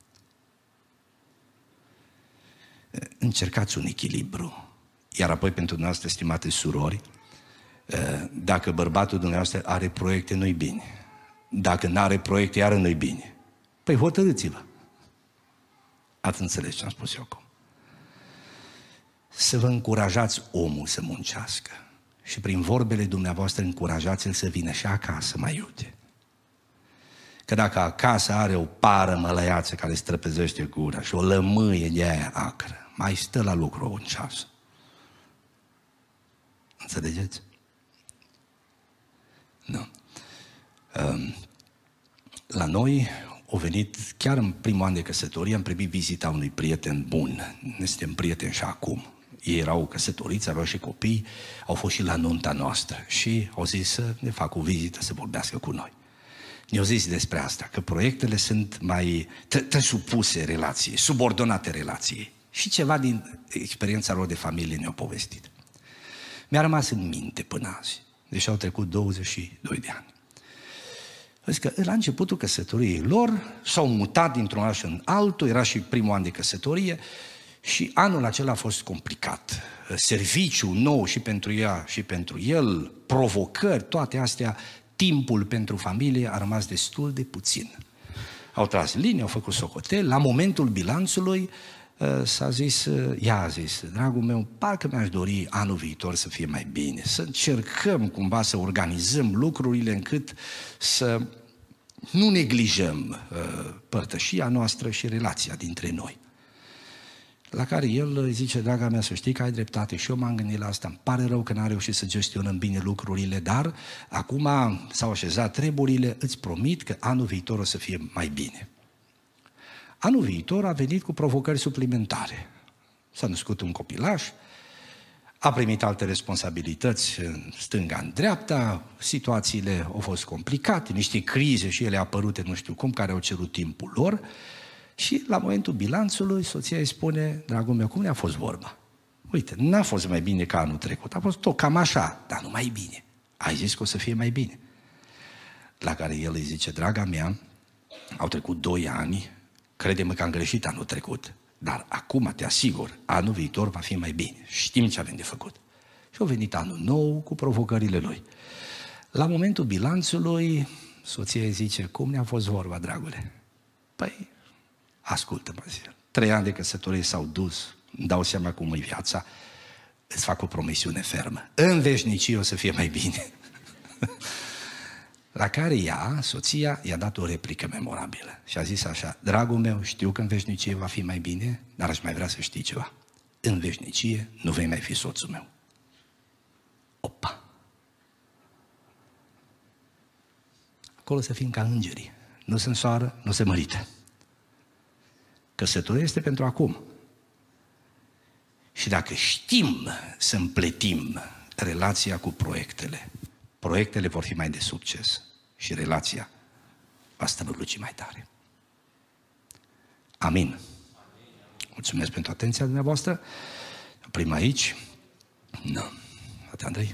Încercați un echilibru. Iar apoi pentru dumneavoastră, stimate surori, dacă bărbatul dumneavoastră are proiecte, nu-i bine. Dacă n-are proiecte, iară nu-i bine. Păi hotărâți-vă. Ați înțeles ce am spus eu acum. Să vă încurajați omul să muncească. Și prin vorbele dumneavoastră încurajați-l să vină și acasă mai iute. Că dacă acasă are o pară mălăiață care străpezește gura și o lămâie de aia acră, mai stă la lucru un ceas. Înțelegeți? Nu. La noi au venit, chiar în primul an de căsătorie, am primit vizita unui prieten bun. Ne suntem prieteni și acum. Ei erau căsătoriți, aveau și copii, au fost și la nunta noastră și au zis să ne facă o vizită, să vorbească cu noi. Ne-au zis despre asta, că proiectele sunt mai supuse relației, subordonate relației. Și ceva din experiența lor de familie ne-au povestit. Mi-a rămas în minte până azi, deși au trecut douăzeci și doi de ani. Zic că la începutul căsătoriei lor s-au mutat dintr-un oraș în altul, era și primul an de căsătorie și anul acela a fost complicat. Serviciu nou și pentru ea și pentru el, provocări, toate astea, timpul pentru familie a rămas destul de puțin. Au tras linie, au făcut socotel, la momentul bilanțului s-a zis, ea a zis, dragul meu, parcă mi-aș dori anul viitor să fie mai bine, să încercăm cumva să organizăm lucrurile încât să nu neglijăm uh, părtășia noastră și relația dintre noi. La care el îi zice, draga mea, să știi că ai dreptate și eu m-am gândit la asta, îmi pare rău că n-am reușit să gestionăm bine lucrurile, dar acum s-au așezat treburile, îți promit că anul viitor o să fie mai bine. Anul viitor a venit cu provocări suplimentare. S-a născut un copilaș, a primit alte responsabilități în stânga, în dreapta, situațiile au fost complicate, niște crize și ele apărute nu știu cum, care au cerut timpul lor și la momentul bilanțului soția îi spune, dragul meu, cum ne-a fost vorba? Uite, n-a fost mai bine ca anul trecut, a fost tot cam așa, dar nu mai bine. Ai zis că o să fie mai bine. La care el îi zice, draga mea, au trecut doi ani, crede-mă că am greșit anul trecut, dar acum te asigur, anul viitor va fi mai bine. Știm ce avem de făcut. Și a venit anul nou cu provocările lui. La momentul bilanțului, soția îi zice, cum ne-a fost vorba, dragule? Păi, ascultă-mă, zi. Trei ani de căsătorie s-au dus, îmi dau seama cum e viața, îți fac o promisiune fermă. În veșnicie o să fie mai bine. La care ea, soția, i-a dat o replică memorabilă și a zis așa, dragul meu, știu că în veșnicie va fi mai bine, dar aș mai vrea să știi ceva. În veșnicie nu vei mai fi soțul meu. Opa! Acolo să fim ca îngerii. Nu se însoară, nu se mărită. Căsătoria este pentru acum. Și dacă știm să împletim relația cu proiectele, proiectele vor fi mai de succes și relația va străluci mai tare. Amin. Mulțumesc pentru atenția dumneavoastră. Oprim aici. Nu. Ate Andrei.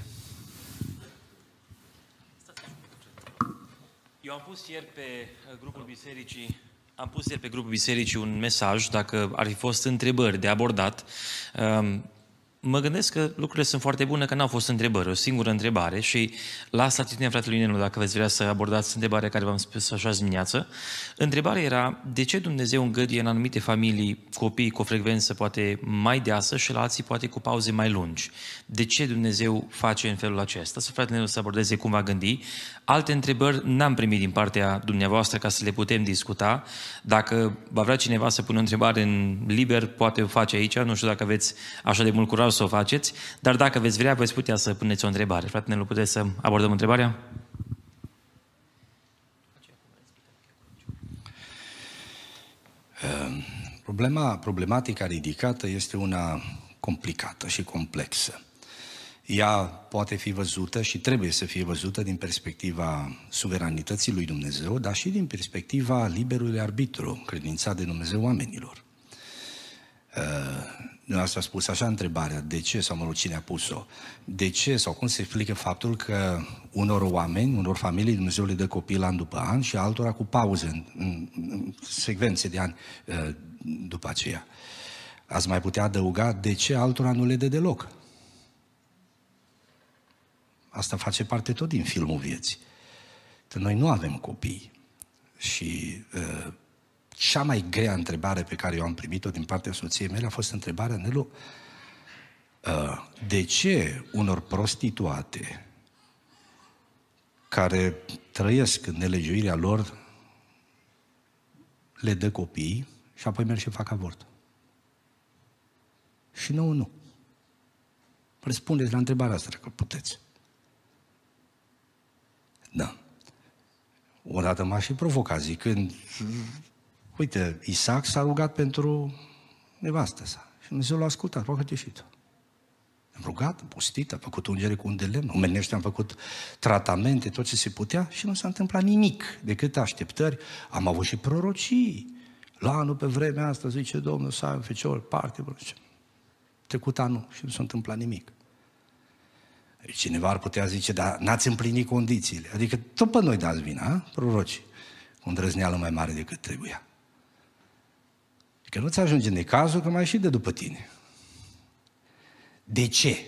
Eu am pus ieri pe grupul bisericii, am pus ieri pe grupul bisericii un mesaj, dacă ar fi fost întrebări de abordat. mă gândesc că lucrurile sunt foarte bune, că n-au fost întrebări, o singură întrebare și la asta atitudinea fratelui Nelu, dacă veți vrea să abordați întrebarea care v-am spus așa dimineață. Întrebarea era, de ce Dumnezeu îngăduie în anumite familii copii cu o frecvență poate mai deasă și la alții poate cu pauze mai lungi? De ce Dumnezeu face în felul acesta? Să fratele Nelu să abordeze cum va gândi. Alte întrebări n-am primit din partea dumneavoastră ca să le putem discuta. Dacă va vrea cineva să pună o întrebare în liber, poate o face aici, nu știu dacă aveți așa de mult curaj să o faceți, dar dacă veți vrea, veți putea să puneți o întrebare. Fratele Nelu, puteți să abordăm întrebarea? Problema, problematica ridicată este una complicată și complexă. Ea poate fi văzută și trebuie să fie văzută din perspectiva suveranității lui Dumnezeu, dar și din perspectiva liberului arbitru, credințat de Dumnezeu oamenilor. Dumneavoastră a spus așa întrebarea, de ce, sau mă rog, cine a pus-o, de ce sau cum se explică faptul că unor oameni, unor familii, Dumnezeu le dă copii an după an și altora cu pauze în, în, în secvențe de ani după aceea. Ați mai putea adăuga de ce altora nu le dă deloc. Asta face parte tot din filmul vieții. Că noi nu avem copii și uh, cea mai grea întrebare pe care eu am primit-o din partea soției mele a fost întrebarea, Nelu, uh, de ce unor prostituate care trăiesc în nelegiuirea lor le dă copii și apoi merg și fac avort? Și nouă nu. Răspundeți la întrebarea asta, dacă puteți. Da. Odată m-a și provocat zicând, uite, Isaac s-a rugat pentru nevastă sa și Dumnezeu l-a ascultat, poate că și tu. Am rugat, am postit, am făcut ungere cu un de lemn, omenește, am făcut tratamente, tot ce se putea și nu s-a întâmplat nimic decât așteptări. Am avut și prorocii. La anul pe vremea asta, zice Domnul, să ai un fecior, parte, trecut anul și nu s-a întâmplat nimic. Cineva ar putea zice, dar n-ați împlinit condițiile. Adică tot pe noi dați vina, a? Proroci, cu îndrăzneală mai mare decât trebuia. Că nu-ți ajunge necazul, că mai și de după tine. De ce?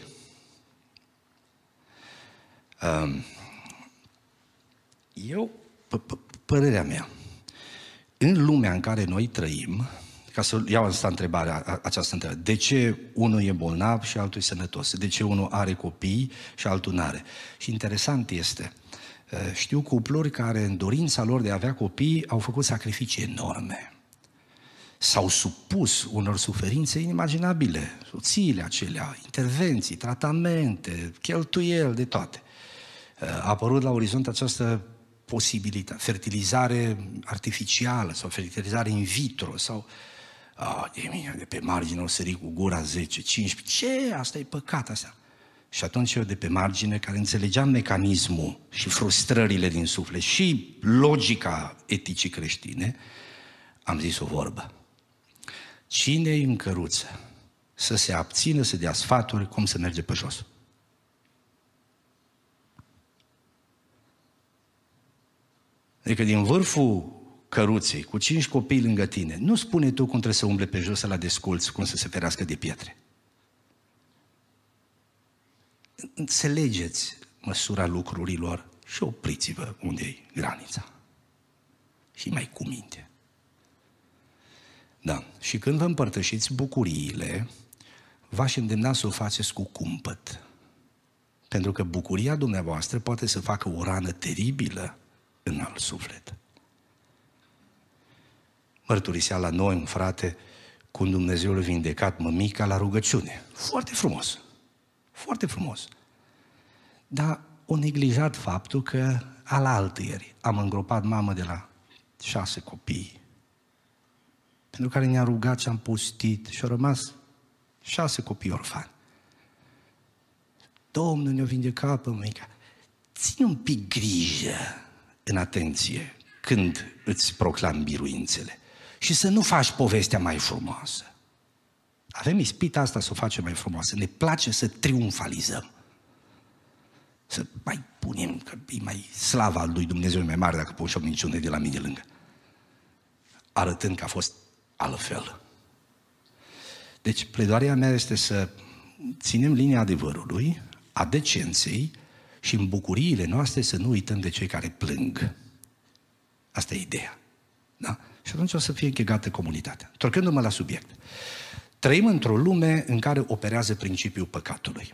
Eu, părerea mea, în lumea în care noi trăim, ca să iau asta întrebarea, această întrebare, de ce unul e bolnav și altul e sănătos? De ce unul are copii și altul n-are? Și interesant este, știu cupluri care în dorința lor de a avea copii au făcut sacrificii enorme. S-au supus unor suferințe inimaginabile, soțiile acelea, intervenții, tratamente, cheltuieli, de toate. A apărut la orizont această posibilitate, fertilizare artificială sau fertilizare in vitro sau oh, de, mine, de pe margine o sări cu gura zece, cincisprezece, ce? Asta e păcat asta. Și atunci eu de pe margine, care înțelegeam mecanismul și frustrările din suflet și logica eticii creștine, am zis o vorbă. Cine-i în căruță să se abțină să dea sfaturi cum să merge pe jos? Adică din vârful căruței, cu cinci copii lângă tine, nu spune tu cum trebuie să umble pe jos, să la desculți, cum să se ferească de pietre. Înțelegeți măsura lucrurilor și opriți-vă unde e granița. Și mai cu minte. Da. Și când vă împărtășiți bucuriile, v-aș îndemna să o faceți cu cumpăt. Pentru că bucuria dumneavoastră poate să facă o rană teribilă în alt suflet. Mărturisea la noi un frate cum Dumnezeu l-a vindecat mămica la rugăciune. Foarte frumos. Foarte frumos. Dar o neglijat faptul că alaltăieri am îngropat mamă de la șase copii, pentru care ne-a rugat și am postit și au rămas șase copii orfani. Domnul ne-a vindecat pe mămica. Ține un pic grijă în atenție când îți proclami biruințele și să nu faci povestea mai frumoasă. Avem ispita asta să o facem mai frumoasă. Ne place să triumfalizăm. Să mai punem, că e mai slava lui Dumnezeu mai mare dacă pun și o minciună de la mine lângă. Arătând că a fost altfel. Deci, pledoarea mea este să ținem linia adevărului, a decenței și în bucuriile noastre să nu uităm de cei care plâng. Asta e ideea. Da? Și atunci o să fie închegată comunitatea. Întorcându-mă la subiect. Trăim într-o lume în care operează principiul păcatului.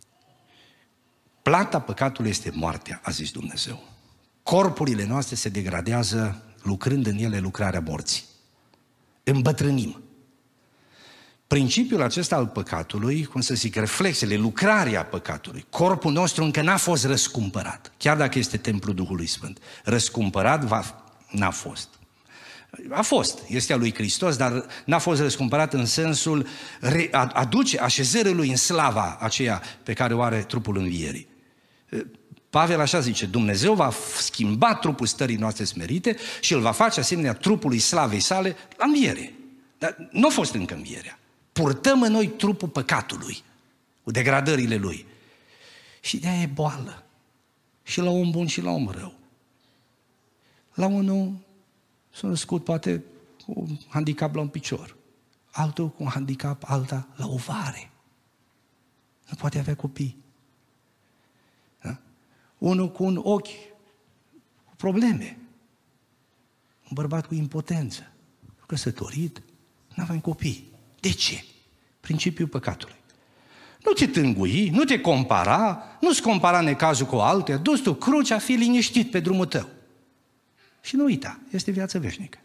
Plata păcatului este moartea, a zis Dumnezeu. Corpurile noastre se degradează lucrând în ele lucrarea morții. Îmbătrânim. Principiul acesta al păcatului, cum să zic, reflexele, lucrarea păcatului. Corpul nostru încă n-a fost răscumpărat, chiar dacă este templul Duhului Sfânt. Răscumpărat va, n-a fost. A fost, este a lui Hristos, dar n-a fost răscumpărat în sensul aduce așezării lui în slava aceea pe care o are trupul învierii. Pavel așa zice, Dumnezeu va schimba trupul stării noastre smerite și îl va face asemenea trupului slavei sale la înviere. Dar nu a fost încă învierea. Purtăm în noi trupul păcatului, cu degradările lui. Și de-aia e boală. Și la om bun și la om rău. La unul s-a născut poate cu un handicap la un picior, altul cu un handicap, alta la ovare. Nu poate avea copii. Da? Unul cu un ochi cu probleme. Un bărbat cu impotență, căsătorit, nu avem copii. De ce? Principiul păcatului. Nu te tângui, nu te compara, nu-ți compara necazul cu alte, du-ți tu crucea, fii liniștit pe drumul tău. Și nu uita, este viață veșnică.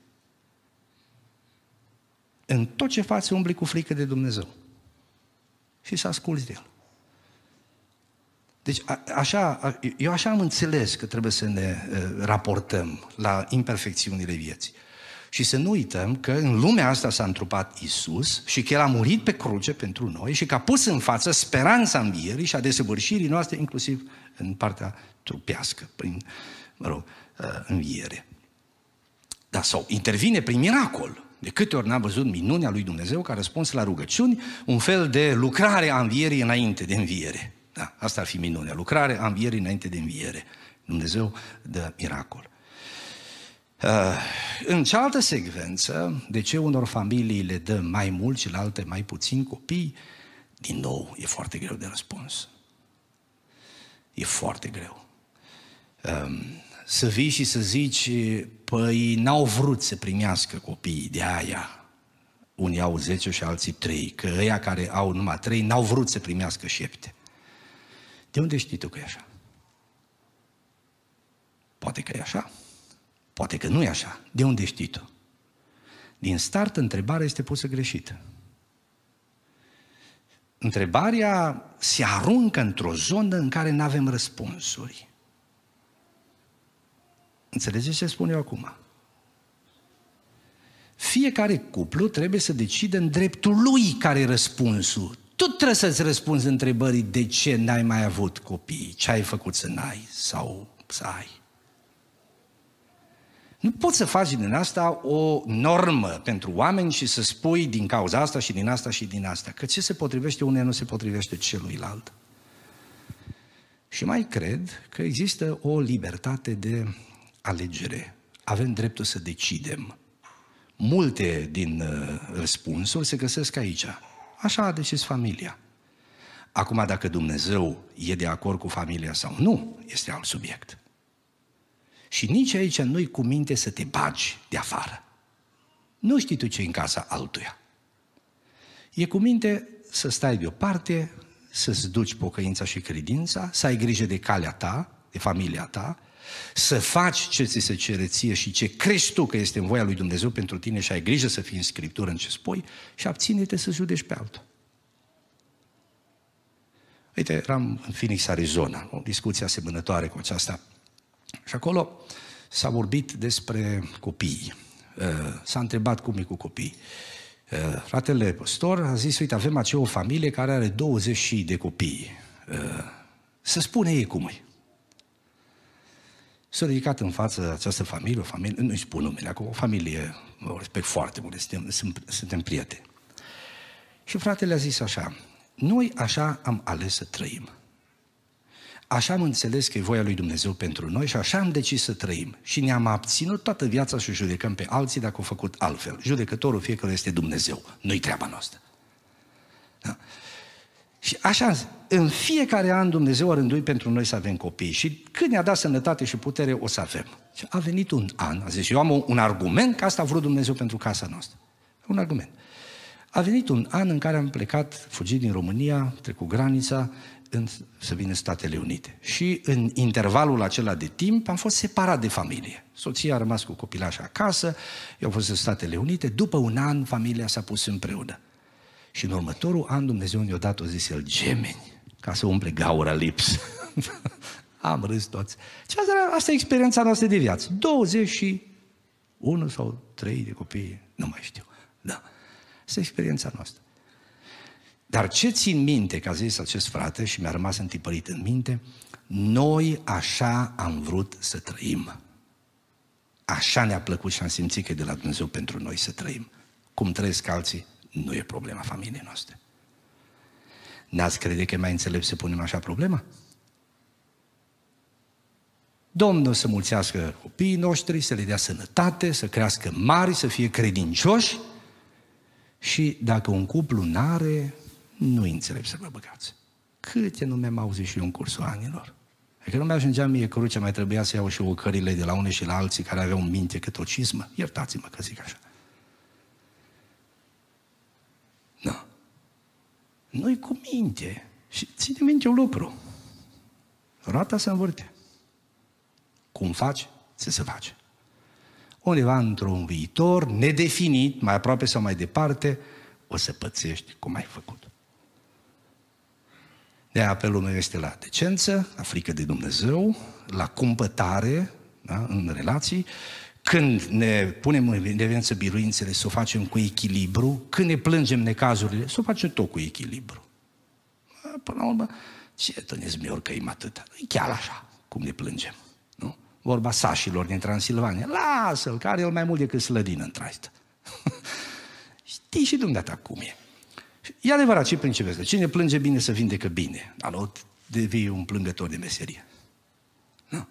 În tot ce faci, umbli cu frică de Dumnezeu. Și să asculți de El. Deci, a, așa, eu așa am înțeles că trebuie să ne uh, raportăm la imperfecțiunile vieții. Și să nu uităm că în lumea asta s-a întrupat Iisus și că El a murit pe cruce pentru noi și că a pus în față speranța învierii și a desăvârșirii noastre, inclusiv în partea trupească, prin, mă rog, uh, înviere. Da, sau intervine prin miracol. De câte ori n-a văzut minunea lui Dumnezeu ca răspuns la rugăciuni, un fel de lucrare a învierii înainte de înviere. Da, asta ar fi minunea, lucrare a învierii înainte de înviere. Dumnezeu dă miracol. Uh, în cealaltă secvență, de ce unor familii le dă mai mult și la alte mai puțin copii, din nou, e foarte greu de răspuns. E foarte greu. Um, Să vii și să zici, păi n-au vrut să primească copiii, de aia. Unii au zece și alții trei, că ăia care au numai trei n-au vrut să primească șapte. De unde știi tu că e așa? Poate că e așa, poate că nu e așa. De unde știi tu? Din start, întrebarea este pusă greșită. Întrebarea se aruncă într-o zonă în care nu avem răspunsuri. Înțelegeți ce spun eu acum? Fiecare cuplu trebuie să decide în dreptul lui care e răspunsul. Tu trebuie să-ți răspunzi întrebării de ce n-ai mai avut copii, ce ai făcut să n-ai sau să ai. Nu poți să faci din asta o normă pentru oameni și să spui din cauza asta și din asta și din asta, că ce se potrivește uneia nu se potrivește celuilalt. Și mai cred că există o libertate de alegere. Avem dreptul să decidem. Multe din răspunsuri se găsesc aici. Așa a decis familia. Acum, dacă Dumnezeu e de acord cu familia sau nu, este alt subiect. Și nici aici nu-i cu minte să te bagi de afară. Nu știi tu ce în casa altuia. E cu minte să stai deoparte, să-ți duci pocăința și credința, să ai grijă de calea ta, de familia ta, să faci ce ți se cere ție și ce crezi tu că este în voia lui Dumnezeu pentru tine și ai grijă să fii în Scriptură în ce spui și abține-te să judești pe altul. Uite, eram în Phoenix, Arizona, o discuție asemănătoare cu aceasta și acolo s-a vorbit despre copii. S-a întrebat cum e cu copii. Fratele păstor a zis, uite, avem acea o familie care are douăzeci de copii. Să spune ei cum e. S-a ridicat în față această familie, o familie, nu-i spun numele, acum o familie, o respect foarte mult, suntem, suntem prieteni. Și fratele a zis așa, noi așa am ales să trăim. Așa am înțeles că e voia lui Dumnezeu pentru noi și așa am decis să trăim. Și ne-am abținut toată viața să judecăm pe alții dacă au făcut altfel. Judecătorul fiecare este Dumnezeu, nu-i treaba noastră. Da? Și așa, în fiecare an Dumnezeu a rânduit pentru noi să avem copii și când ne-a dat sănătate și putere, o să avem. Și a venit un an, a zis, eu am un argument că asta a vrut Dumnezeu pentru casa noastră. Un argument. A venit un an în care am plecat, fugit din România, trecut granița, în, să vină Statele Unite. Și în intervalul acela de timp am fost separat de familie. Soția a rămas cu copilașa acasă, eu am fost în Statele Unite, după un an familia s-a pus împreună. Și în următorul an Dumnezeu ne-a dat, o zis el, gemeni, ca să umple gaura lips. Am râs toți. Și asta, asta e experiența noastră de viață. douăzeci și unu sau trei de copii, nu mai știu. Da. Asta e experiența noastră. Dar ce țin minte, că a zis acest frate și mi-a rămas întipărit în minte, noi așa am vrut să trăim. Așa ne-a plăcut și am simțit că e de la Dumnezeu pentru noi să trăim. Cum trăiesc alții, nu e problema familiei noastre. N-ați crede că e mai înțelept să punem așa problema? Domnul să mulțească copiii noștri, să le dea sănătate, să crească mari, să fie credincioși și dacă un cuplu n-are, nu-i înțelept să vă băgați. Câte nume am auzit și eu în cursul anilor. Adică nu mi-ajungea mie crucea, mai trebuia să iau și ocările de la unii și la alții care aveau în minte cât o cizmă. Iertați-mă că zic așa. Nu. Nu-i cu minte. Și ține minte un lucru. Roata se învârte. Cum faci, să se face. Undeva într-un viitor nedefinit, mai aproape sau mai departe, o să pățești cum ai făcut. De-aia apelul meu este la decență, la frică de Dumnezeu, la cumpătare, da, în relații. Când ne punem în evidență biruințele, să o facem cu echilibru. Când ne plângem necazurile, să o facem tot cu echilibru. Până la urmă, ce tăneți miorcăim atâta? E chiar așa, cum ne plângem. Nu? Vorba sașilor din Transilvania. Lasă-l, că are el mai mult decât slădină în traistă. Știi și dumneata cum e. E adevărat, ce principiază? Cine plânge bine să vindecă bine. Dar nu devii un plângător de meserie. Nu.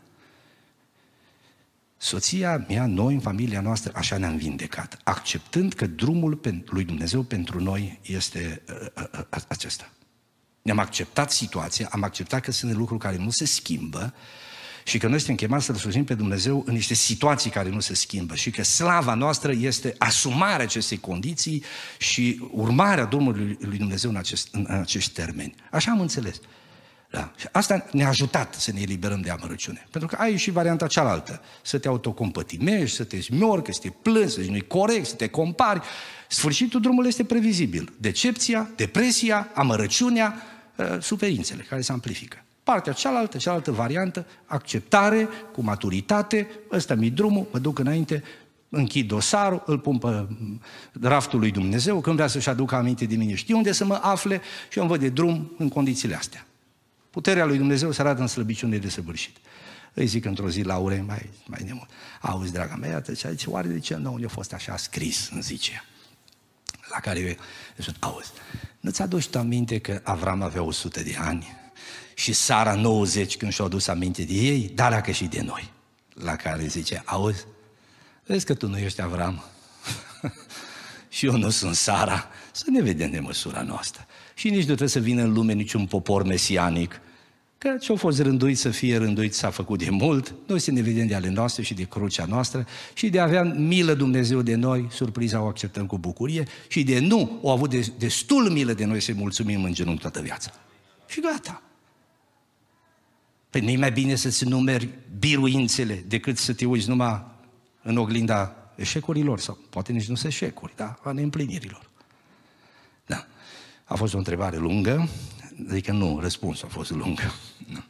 Soția mea, noi, în familia noastră, așa ne-am vindecat, acceptând că drumul lui Dumnezeu pentru noi este uh, uh, acesta. Ne-am acceptat situația, am acceptat că sunt lucruri care nu se schimbă și că noi suntem chemați să-L slujim pe Dumnezeu în niște situații care nu se schimbă și că slava noastră este asumarea acestei condiții și urmarea drumului lui Dumnezeu în, acest, în acești termeni. Așa am înțeles. Da. Și asta ne-a ajutat să ne eliberăm de amărăciune. Pentru că ai și varianta cealaltă. Să te autocompătimești, să te smiorcă, să te plângi, să nu-i corect, să te compari. Sfârșitul drumului este previzibil. Decepția, depresia, amărăciunea, suferințele care se amplifică. Partea cealaltă, cealaltă variantă, acceptare, cu maturitate, ăsta mi-i drumul, mă duc înainte, închid dosarul, îl pun pe raftul lui Dumnezeu, când vrea să-și aducă aminte de mine, știu unde să mă afle și eu îmi văd de drum în condițiile astea. Puterea lui Dumnezeu se arată în slăbiciune de săvârșit. Îi zic într-o zi la Aurei, mai, mai nemult, auzi, draga mea, iată, ce zice, oare de ce nu a fost așa scris, îmi zice. La care eu zic, auzi, nu-ți aduci aminte că Avram avea o sută de ani și Sara nouăzeci când și-au adus aminte de ei, dar dacă și de noi. La care zice, auzi, vezi că tu nu ești Avram și eu nu sunt Sara, să ne vedem de măsura noastră. Și nici nu trebuie să vină în lume niciun popor mesianic, că ce-a fost rânduit să fie rânduit s-a făcut de mult, noi să ne vedem de ale noastre și de crucea noastră și de a avea milă Dumnezeu de noi, surpriza o acceptăm cu bucurie și de nu, o avut de, destul milă de noi să-i mulțumim în genunchi toată viața. Și gata. Păi nu-i mai bine să-ți numeri biruințele decât să te uiți numai în oglinda eșecurilor sau poate nici nu sunt eșecuri, da, a neîmplinirilor. Da. A fost o întrebare lungă, adică nu, răspunsul a fost lungă. Nu.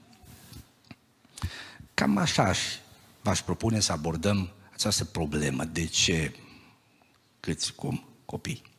Cam așa v-aș propune să abordăm această problemă. De ce câți cum copii?